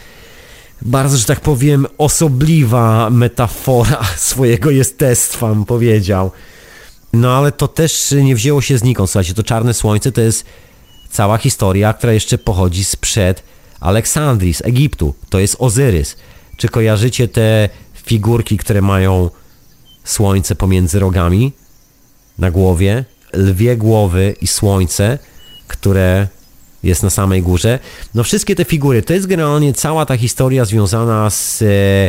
bardzo, że tak powiem, osobliwa metafora swojego jestestwa, bym powiedział. No ale to też nie wzięło się znikąd. Słuchajcie, to czarne słońce to jest cała historia, która jeszcze pochodzi sprzed Aleksandrii, z Egiptu. To jest Ozyrys. Czy kojarzycie te figurki, które mają słońce pomiędzy rogami na głowie, lwie głowy i słońce, które jest na samej górze? No wszystkie te figury, to jest generalnie cała ta historia związana z e,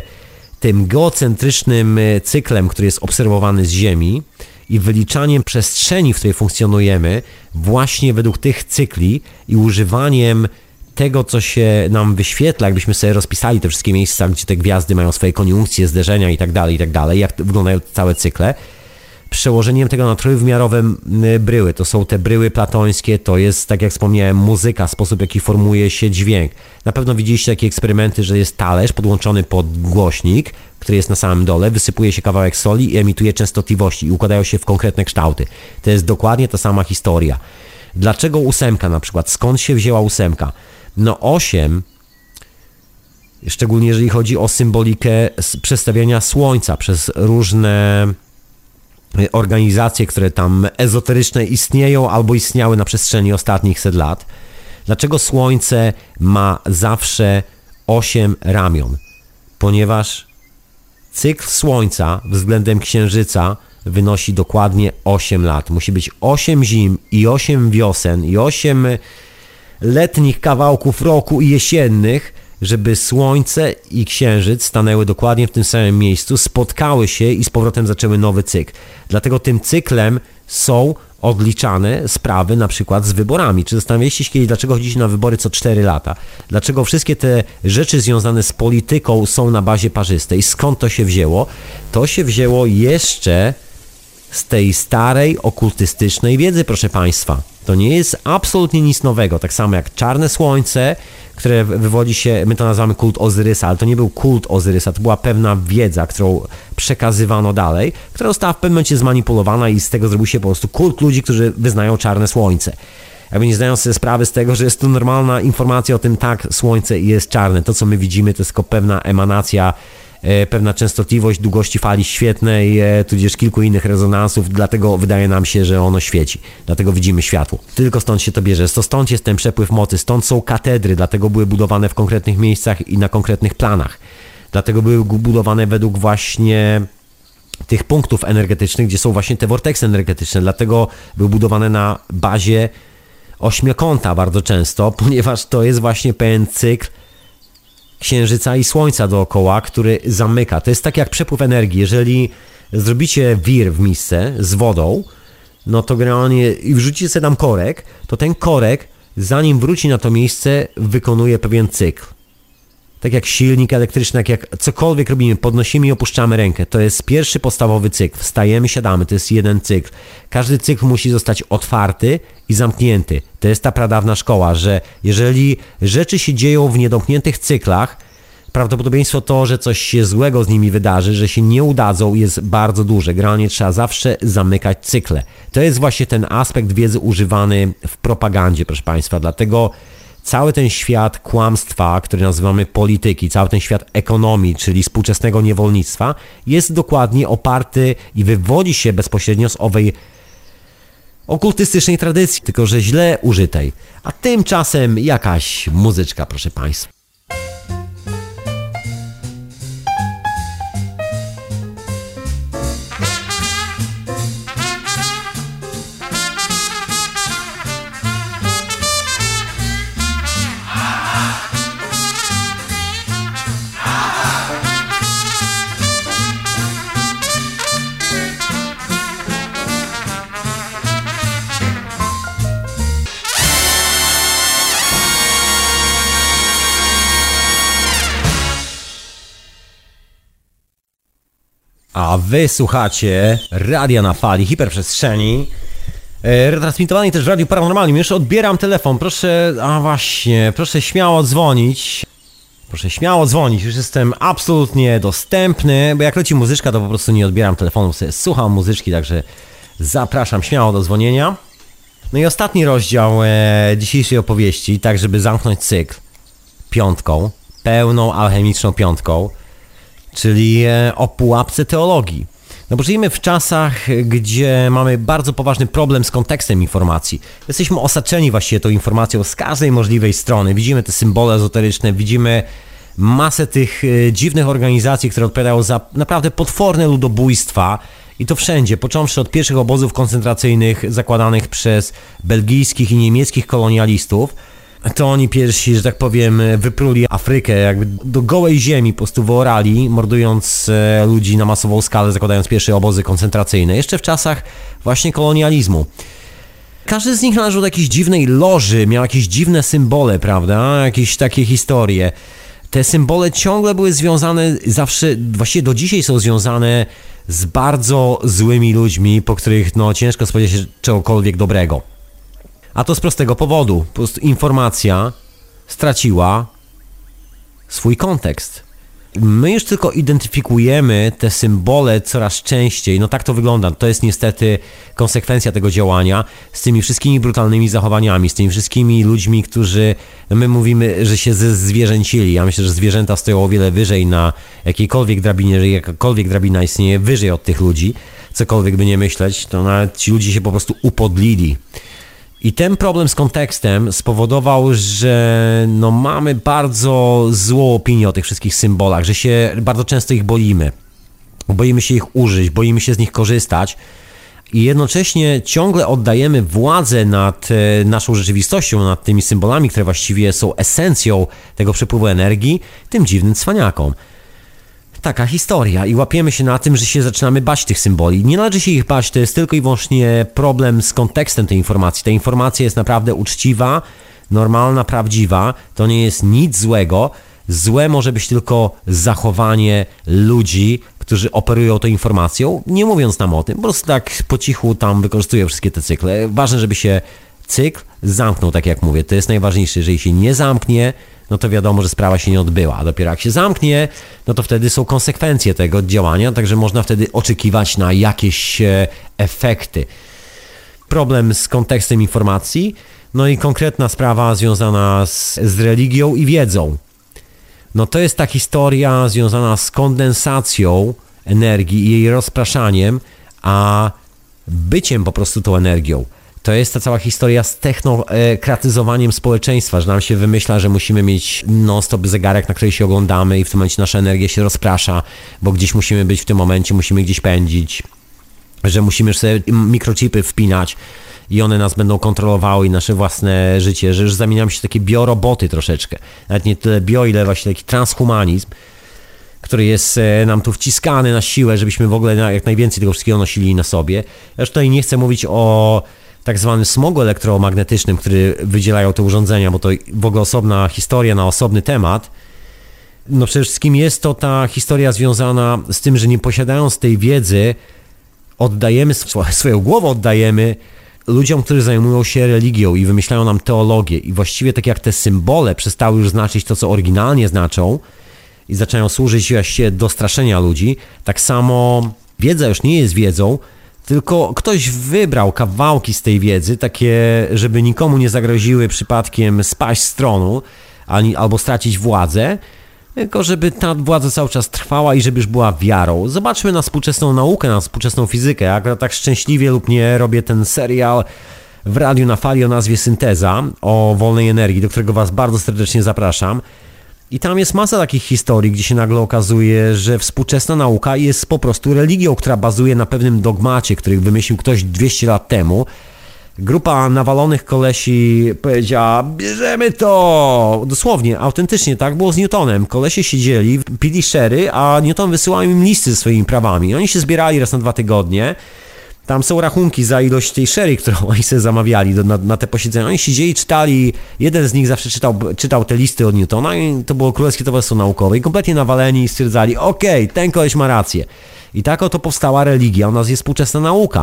tym geocentrycznym cyklem, który jest obserwowany z Ziemi i wyliczaniem przestrzeni, w której funkcjonujemy właśnie według tych cykli i używaniem tego, co się nam wyświetla, jakbyśmy sobie rozpisali te wszystkie miejsca, gdzie te gwiazdy mają swoje koniunkcje, zderzenia i tak dalej, i tak dalej, jak wyglądają całe cykle, przełożeniem tego na trójwymiarowe bryły. To są te bryły platońskie, to jest, tak jak wspomniałem, muzyka, sposób, w jaki formuje się dźwięk. Na pewno widzieliście takie eksperymenty, że jest talerz podłączony pod głośnik, który jest na samym dole, wysypuje się kawałek soli i emituje częstotliwości i układają się w konkretne kształty. To jest dokładnie ta sama historia. Dlaczego ósemka na przykład? Skąd się wzięła ósemka? No osiem, szczególnie jeżeli chodzi o symbolikę przedstawiania słońca przez różne organizacje, które tam ezoteryczne istnieją albo istniały na przestrzeni ostatnich set lat. Dlaczego słońce ma zawsze osiem ramion? Ponieważ cykl słońca względem księżyca wynosi dokładnie osiem lat. Musi być osiem zim i osiem wiosen i osiem letnich kawałków roku i jesiennych, żeby słońce i księżyc stanęły dokładnie w tym samym miejscu, spotkały się i z powrotem zaczęły nowy cykl. Dlatego tym cyklem są odliczane sprawy na przykład z wyborami. Czy zastanawialiście się kiedyś, dlaczego chodzicie na wybory co cztery lata? Dlaczego wszystkie te rzeczy związane z polityką są na bazie parzystej? Skąd to się wzięło? To się wzięło jeszcze z tej starej, okultystycznej wiedzy, proszę Państwa. To nie jest absolutnie nic nowego. Tak samo jak czarne słońce, które wywodzi się, my to nazywamy kult Ozyrysa, ale to nie był kult Ozyrysa, to była pewna wiedza, którą przekazywano dalej, która została w pewnym momencie zmanipulowana i z tego zrobił się po prostu kult ludzi, którzy wyznają czarne słońce. Jakby nie zdają sobie sprawy z tego, że jest to normalna informacja o tym, tak, słońce jest czarne. To, co my widzimy, to jest tylko pewna emanacja, pewna częstotliwość długości fali świetlnej, tudzież kilku innych rezonansów, dlatego wydaje nam się, że ono świeci, dlatego widzimy światło. Tylko stąd się to bierze, to stąd jest ten przepływ mocy, stąd są katedry, dlatego były budowane w konkretnych miejscach i na konkretnych planach, dlatego były budowane według właśnie tych punktów energetycznych, gdzie są właśnie te vorteksy energetyczne, dlatego były budowane na bazie ośmiokąta bardzo często, ponieważ to jest właśnie pewien cykl Księżyca i Słońca dookoła, który zamyka. To jest tak jak przepływ energii. Jeżeli zrobicie wir w misce z wodą, no to generalnie i wrzucicie sobie tam korek, to ten korek, zanim wróci na to miejsce, wykonuje pewien cykl. Tak jak silnik elektryczny, tak jak cokolwiek robimy, podnosimy i opuszczamy rękę. To jest pierwszy podstawowy cykl. Wstajemy, siadamy, to jest jeden cykl. Każdy cykl musi zostać otwarty i zamknięty. To jest ta pradawna szkoła, że jeżeli rzeczy się dzieją w niedomkniętych cyklach, prawdopodobieństwo to, że coś się złego z nimi wydarzy, że się nie udadzą, jest bardzo duże. Generalnie trzeba zawsze zamykać cykle. To jest właśnie ten aspekt wiedzy używany w propagandzie, proszę Państwa. Dlatego cały ten świat kłamstwa, który nazywamy polityki, cały ten świat ekonomii, czyli współczesnego niewolnictwa, jest dokładnie oparty i wywodzi się bezpośrednio z owej okultystycznej tradycji, tylko że źle użytej. A tymczasem jakaś muzyczka, proszę Państwa. A wy słuchacie Radia na Fali Hiperprzestrzeni, e, retransmitowanej też w Radiu Paranormalnym. Już odbieram telefon, proszę, a właśnie, proszę śmiało dzwonić. Proszę śmiało dzwonić, już jestem absolutnie dostępny, bo jak leci muzyczka, to po prostu nie odbieram telefonu, sobie słucham muzyczki, także zapraszam śmiało do dzwonienia. No i ostatni rozdział e, dzisiejszej opowieści, tak żeby zamknąć cykl piątką, pełną alchemiczną piątką, czyli o pułapce teologii. No bo żyjemy w czasach, gdzie mamy bardzo poważny problem z kontekstem informacji. Jesteśmy osaczeni właściwie tą informacją z każdej możliwej strony. Widzimy te symbole ezoteryczne, widzimy masę tych dziwnych organizacji, które odpowiadają za naprawdę potworne ludobójstwa. I to wszędzie, począwszy od pierwszych obozów koncentracyjnych zakładanych przez belgijskich i niemieckich kolonialistów. To oni pierwsi, że tak powiem, wypruli Afrykę jakby do gołej ziemi, po prostu wyorali, mordując ludzi na masową skalę, zakładając pierwsze obozy koncentracyjne. Jeszcze w czasach właśnie kolonializmu. Każdy z nich należał do jakiejś dziwnej loży, miał jakieś dziwne symbole, prawda? Jakieś takie historie. Te symbole ciągle były związane, zawsze, właściwie do dzisiaj są związane z bardzo złymi ludźmi, po których no ciężko spodziewać się czegokolwiek dobrego. A to z prostego powodu. Po prostu informacja straciła swój kontekst. My już tylko identyfikujemy te symbole coraz częściej. No tak to wygląda. To jest niestety konsekwencja tego działania z tymi wszystkimi brutalnymi zachowaniami, z tymi wszystkimi ludźmi, którzy, my mówimy, że się zezwierzęcili. Ja myślę, że zwierzęta stoją o wiele wyżej na jakiejkolwiek drabinie, że jakakolwiek drabina istnieje wyżej od tych ludzi. Cokolwiek by nie myśleć, to nawet ci ludzie się po prostu upodlili. I ten problem z kontekstem spowodował, że no mamy bardzo złą opinię o tych wszystkich symbolach, że się bardzo często ich boimy. Boimy się ich użyć, boimy się z nich korzystać i jednocześnie ciągle oddajemy władzę nad naszą rzeczywistością, nad tymi symbolami, które właściwie są esencją tego przepływu energii, tym dziwnym cwaniakom. Taka historia i łapiemy się na tym, że się zaczynamy bać tych symboli. Nie należy się ich bać, to jest tylko i wyłącznie problem z kontekstem tej informacji. Ta informacja jest naprawdę uczciwa, normalna, prawdziwa, to nie jest nic złego. Złe może być tylko zachowanie ludzi, którzy operują tą informacją, nie mówiąc nam o tym, po prostu tak po cichu tam wykorzystują wszystkie te cykle. Ważne, żeby się cykl zamknął, tak jak mówię, to jest najważniejsze. Jeżeli się nie zamknie, no to wiadomo, że sprawa się nie odbyła. A dopiero jak się zamknie, no to wtedy są konsekwencje tego działania, także można wtedy oczekiwać na jakieś efekty. Problem z kontekstem informacji, no i konkretna sprawa związana z, z religią i wiedzą. No to jest ta historia związana z kondensacją energii i jej rozpraszaniem, a byciem po prostu tą energią. To jest ta cała historia z technokratyzowaniem społeczeństwa, że nam się wymyśla, że musimy mieć non-stop zegarek, na który się oglądamy i w tym momencie nasza energia się rozprasza, bo gdzieś musimy być w tym momencie, musimy gdzieś pędzić, że musimy sobie mikrochipy wpinać i one nas będą kontrolowały i nasze własne życie, że już zamieniamy się w takie bioroboty troszeczkę. Nawet nie tyle bio, ile właśnie taki transhumanizm. który jest e, nam tu wciskany na siłę, żebyśmy w ogóle na, jak najwięcej tego wszystkiego nosili na sobie. Ja już tutaj nie chcę mówić o tak zwanym smogu elektromagnetycznym, który wydzielają te urządzenia, bo to w ogóle osobna historia na osobny temat. No przede wszystkim jest to ta historia związana z tym, że nie posiadając tej wiedzy, oddajemy, swoją głowę oddajemy ludziom, którzy zajmują się religią i wymyślają nam teologię i właściwie tak jak te symbole przestały już znaczyć to, co oryginalnie znaczą i zaczynają służyć właśnie do straszenia ludzi, tak samo wiedza już nie jest wiedzą, tylko ktoś wybrał kawałki z tej wiedzy, takie, żeby nikomu nie zagroziły przypadkiem spaść z tronu ani, albo stracić władzę, tylko żeby ta władza cały czas trwała i żeby już była wiarą. Zobaczmy na współczesną naukę, na współczesną fizykę. Ja tak szczęśliwie lub nie robię ten serial w radiu na fali o nazwie Synteza o wolnej energii, do którego was bardzo serdecznie zapraszam. I tam jest masa takich historii, gdzie się nagle okazuje, że współczesna nauka jest po prostu religią, która bazuje na pewnym dogmacie, który wymyślił ktoś dwieście lat temu. Grupa nawalonych kolesi powiedziała, bierzemy to! Dosłownie, autentycznie, tak było z Newtonem. Kolesie siedzieli, pili sherry, a Newton wysyłał im listy ze swoimi prawami. Oni się zbierali raz na dwa tygodnie. Tam są rachunki za ilość tej sherry, którą oni sobie zamawiali do, na, na te posiedzenia. Oni siedzieli, czytali, jeden z nich zawsze czytał, czytał te listy od Newtona i to było Królewskie Towarzystwo Naukowe i kompletnie nawaleni stwierdzali, okej, okay, ten koleś ma rację. I tak oto powstała religia, u nas jest współczesna nauka.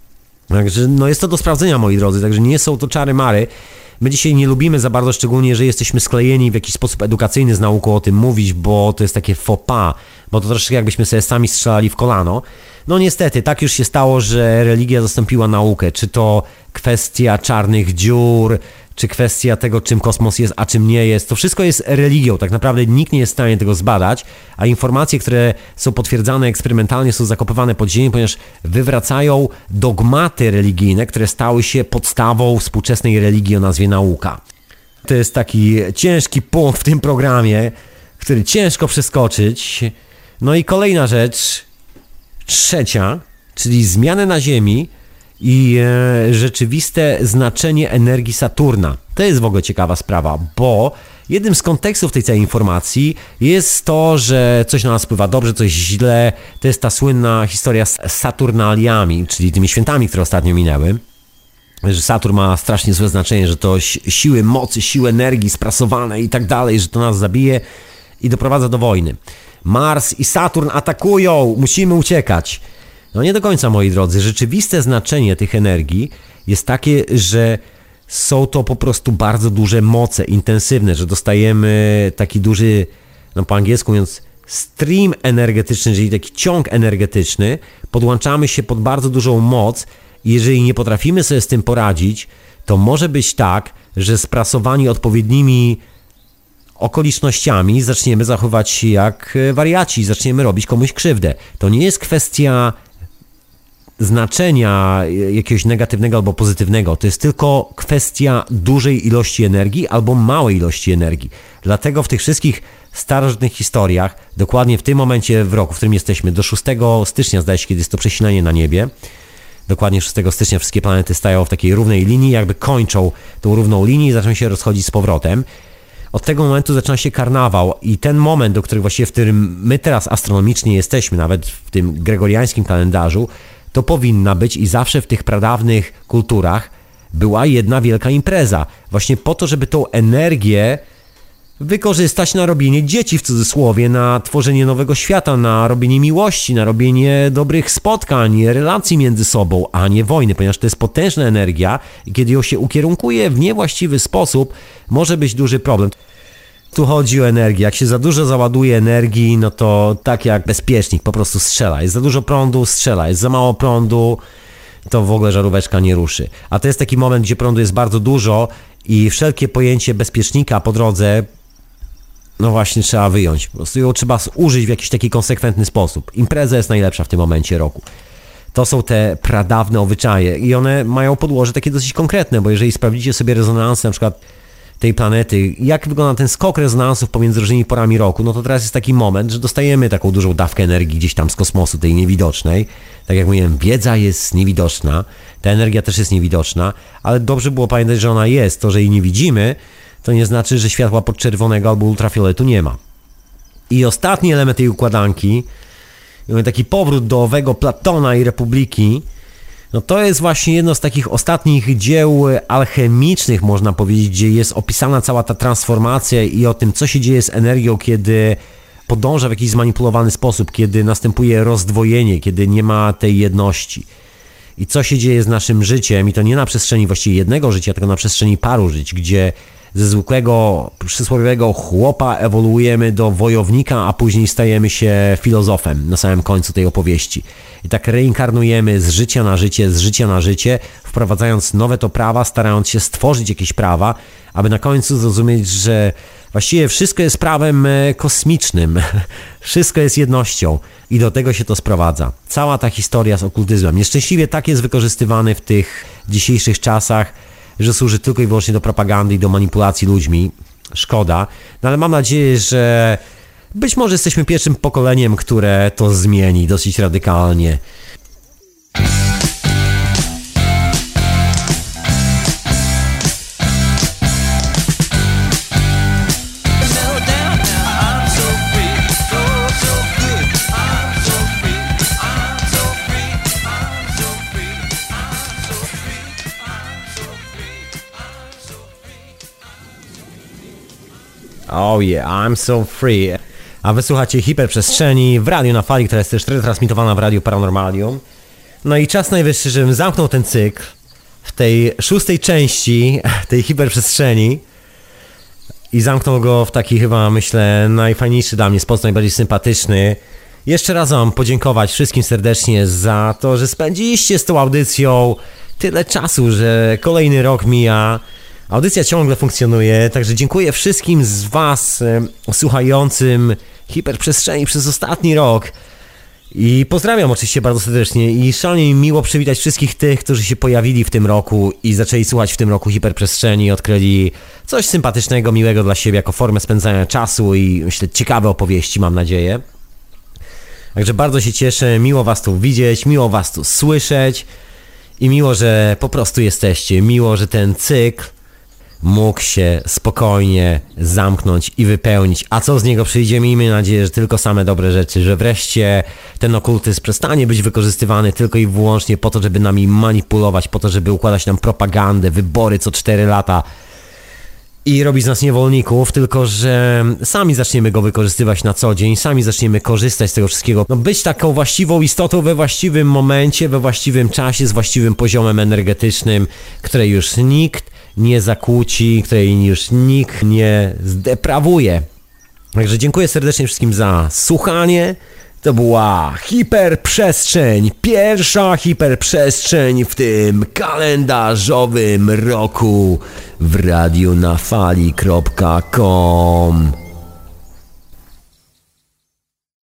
Także no jest to do sprawdzenia, moi drodzy, także nie są to czary-mary. My dzisiaj nie lubimy za bardzo, szczególnie, że jesteśmy sklejeni w jakiś sposób edukacyjny z nauką o tym mówić, bo to jest takie faux pas, bo to troszeczkę jakbyśmy sobie sami strzelali w kolano. No niestety, tak już się stało, że religia zastąpiła naukę. Czy to kwestia czarnych dziur, czy kwestia tego, czym kosmos jest, a czym nie jest. To wszystko jest religią. Tak naprawdę nikt nie jest w stanie tego zbadać, a informacje, które są potwierdzane eksperymentalnie, są zakopywane pod ziemię, ponieważ wywracają dogmaty religijne, które stały się podstawą współczesnej religii o nazwie nauka. To jest taki ciężki punkt w tym programie, który ciężko przeskoczyć. No i kolejna rzecz, trzecia, czyli zmiany na Ziemi i e, rzeczywiste znaczenie energii Saturna. To jest w ogóle ciekawa sprawa, bo jednym z kontekstów tej całej informacji jest to, że coś na nas wpływa dobrze, coś źle. To jest ta słynna historia z Saturnaliami, czyli tymi świętami, które ostatnio minęły. Że Saturn ma strasznie złe znaczenie, że to siły mocy, siły energii sprasowane i tak dalej, że to nas zabije i doprowadza do wojny. Mars i Saturn atakują, musimy uciekać. No nie do końca, moi drodzy. Rzeczywiste znaczenie tych energii jest takie, że są to po prostu bardzo duże moce, intensywne, że dostajemy taki duży, no po angielsku mówiąc, stream energetyczny, czyli taki ciąg energetyczny, podłączamy się pod bardzo dużą moc i jeżeli nie potrafimy sobie z tym poradzić, to może być tak, że sprasowani odpowiednimi okolicznościami zaczniemy zachowywać się jak wariaci, zaczniemy robić komuś krzywdę. To nie jest kwestia znaczenia jakiegoś negatywnego albo pozytywnego, to jest tylko kwestia dużej ilości energii albo małej ilości energii. Dlatego w tych wszystkich starożytnych historiach, dokładnie w tym momencie w roku, w którym jesteśmy, do szóstego stycznia, zdaje się, kiedy jest to przesilenie na niebie, dokładnie szóstego stycznia wszystkie planety stają w takiej równej linii, jakby kończą tą równą linię i zaczną się rozchodzić z powrotem. Od tego momentu zaczyna się karnawał i ten moment, do którego właściwie w którym my teraz astronomicznie jesteśmy, nawet w tym gregoriańskim kalendarzu, to powinna być i zawsze w tych pradawnych kulturach była jedna wielka impreza. Właśnie po to, żeby tą energię wykorzystać na robienie dzieci w cudzysłowie, na tworzenie nowego świata, na robienie miłości, na robienie dobrych spotkań, relacji między sobą, a nie wojny, ponieważ to jest potężna energia i kiedy ją się ukierunkuje w niewłaściwy sposób, może być duży problem. Tu chodzi o energię. Jak się za dużo załaduje energii, no to tak jak bezpiecznik, po prostu strzela. Jest za dużo prądu, strzela. Jest za mało prądu, to w ogóle żaróweczka nie ruszy. A to jest taki moment, gdzie prądu jest bardzo dużo i wszelkie pojęcie bezpiecznika po drodze, no właśnie trzeba wyjąć. Po prostu ją trzeba użyć w jakiś taki konsekwentny sposób. Impreza jest najlepsza w tym momencie roku. To są te pradawne obyczaje i one mają podłoże takie dosyć konkretne, bo jeżeli sprawdzicie sobie rezonansy na przykład tej planety, jak wygląda ten skok rezonansów pomiędzy różnymi porami roku, no to teraz jest taki moment, że dostajemy taką dużą dawkę energii gdzieś tam z kosmosu, tej niewidocznej. Tak jak mówiłem, wiedza jest niewidoczna, ta energia też jest niewidoczna, ale dobrze było pamiętać, że ona jest. To, że jej nie widzimy, to nie znaczy, że światła podczerwonego albo ultrafioletu nie ma. I ostatni element tej układanki, taki powrót do owego Platona i Republiki, no to jest właśnie jedno z takich ostatnich dzieł alchemicznych, można powiedzieć, gdzie jest opisana cała ta transformacja i o tym, co się dzieje z energią, kiedy podąża w jakiś zmanipulowany sposób, kiedy następuje rozdwojenie, kiedy nie ma tej jedności. I co się dzieje z naszym życiem, i to nie na przestrzeni właściwie jednego życia, tylko na przestrzeni paru żyć, gdzie ze zwykłego, przysłowiowego chłopa ewoluujemy do wojownika, a później stajemy się filozofem na samym końcu tej opowieści. I tak reinkarnujemy z życia na życie, z życia na życie, wprowadzając nowe to prawa, starając się stworzyć jakieś prawa, aby na końcu zrozumieć, że właściwie wszystko jest prawem kosmicznym, wszystko jest jednością i do tego się to sprowadza. Cała ta historia z okultyzmem. Nieszczęśliwie tak jest wykorzystywany w tych dzisiejszych czasach, że służy tylko i wyłącznie do propagandy i do manipulacji ludźmi. Szkoda, no ale mam nadzieję, że być może jesteśmy pierwszym pokoleniem, które to zmieni dosyć radykalnie. Oh yeah, I'm so free. A wysłuchacie Hiperprzestrzeni w radiu na fali, która jest też retransmitowana w Radiu Paranormalium. No i czas najwyższy, żebym zamknął ten cykl w tej szóstej części tej hiperprzestrzeni i zamknął go w taki chyba, myślę, najfajniejszy dla mnie sposób, najbardziej sympatyczny. Jeszcze raz wam podziękować wszystkim serdecznie za to, że spędziliście z tą audycją tyle czasu, że kolejny rok mija. Audycja ciągle funkcjonuje, także dziękuję wszystkim z was e, słuchającym Hiperprzestrzeni przez ostatni rok i pozdrawiam oczywiście bardzo serdecznie i szalenie mi miło przywitać wszystkich tych, którzy się pojawili w tym roku i zaczęli słuchać w tym roku Hiperprzestrzeni, odkryli coś sympatycznego, miłego dla siebie jako formę spędzania czasu i myślę ciekawe opowieści, mam nadzieję. Także bardzo się cieszę, miło was tu widzieć, miło was tu słyszeć i miło, że po prostu jesteście, miło, że ten cykl mógł się spokojnie zamknąć i wypełnić. A co z niego przyjdzie? Miejmy nadzieję, że tylko same dobre rzeczy, że wreszcie ten okultyzm przestanie być wykorzystywany tylko i wyłącznie po to, żeby nami manipulować, po to, żeby układać nam propagandę, wybory co cztery lata i robić z nas niewolników, tylko że sami zaczniemy go wykorzystywać na co dzień, sami zaczniemy korzystać z tego wszystkiego. No, być taką właściwą istotą we właściwym momencie, we właściwym czasie, z właściwym poziomem energetycznym, której już nikt nie zakłóci, której już nikt nie zdeprawuje. Także dziękuję serdecznie wszystkim za słuchanie. To była Hiperprzestrzeń, pierwsza hiperprzestrzeń w tym kalendarzowym roku w radiu na fali kropka com.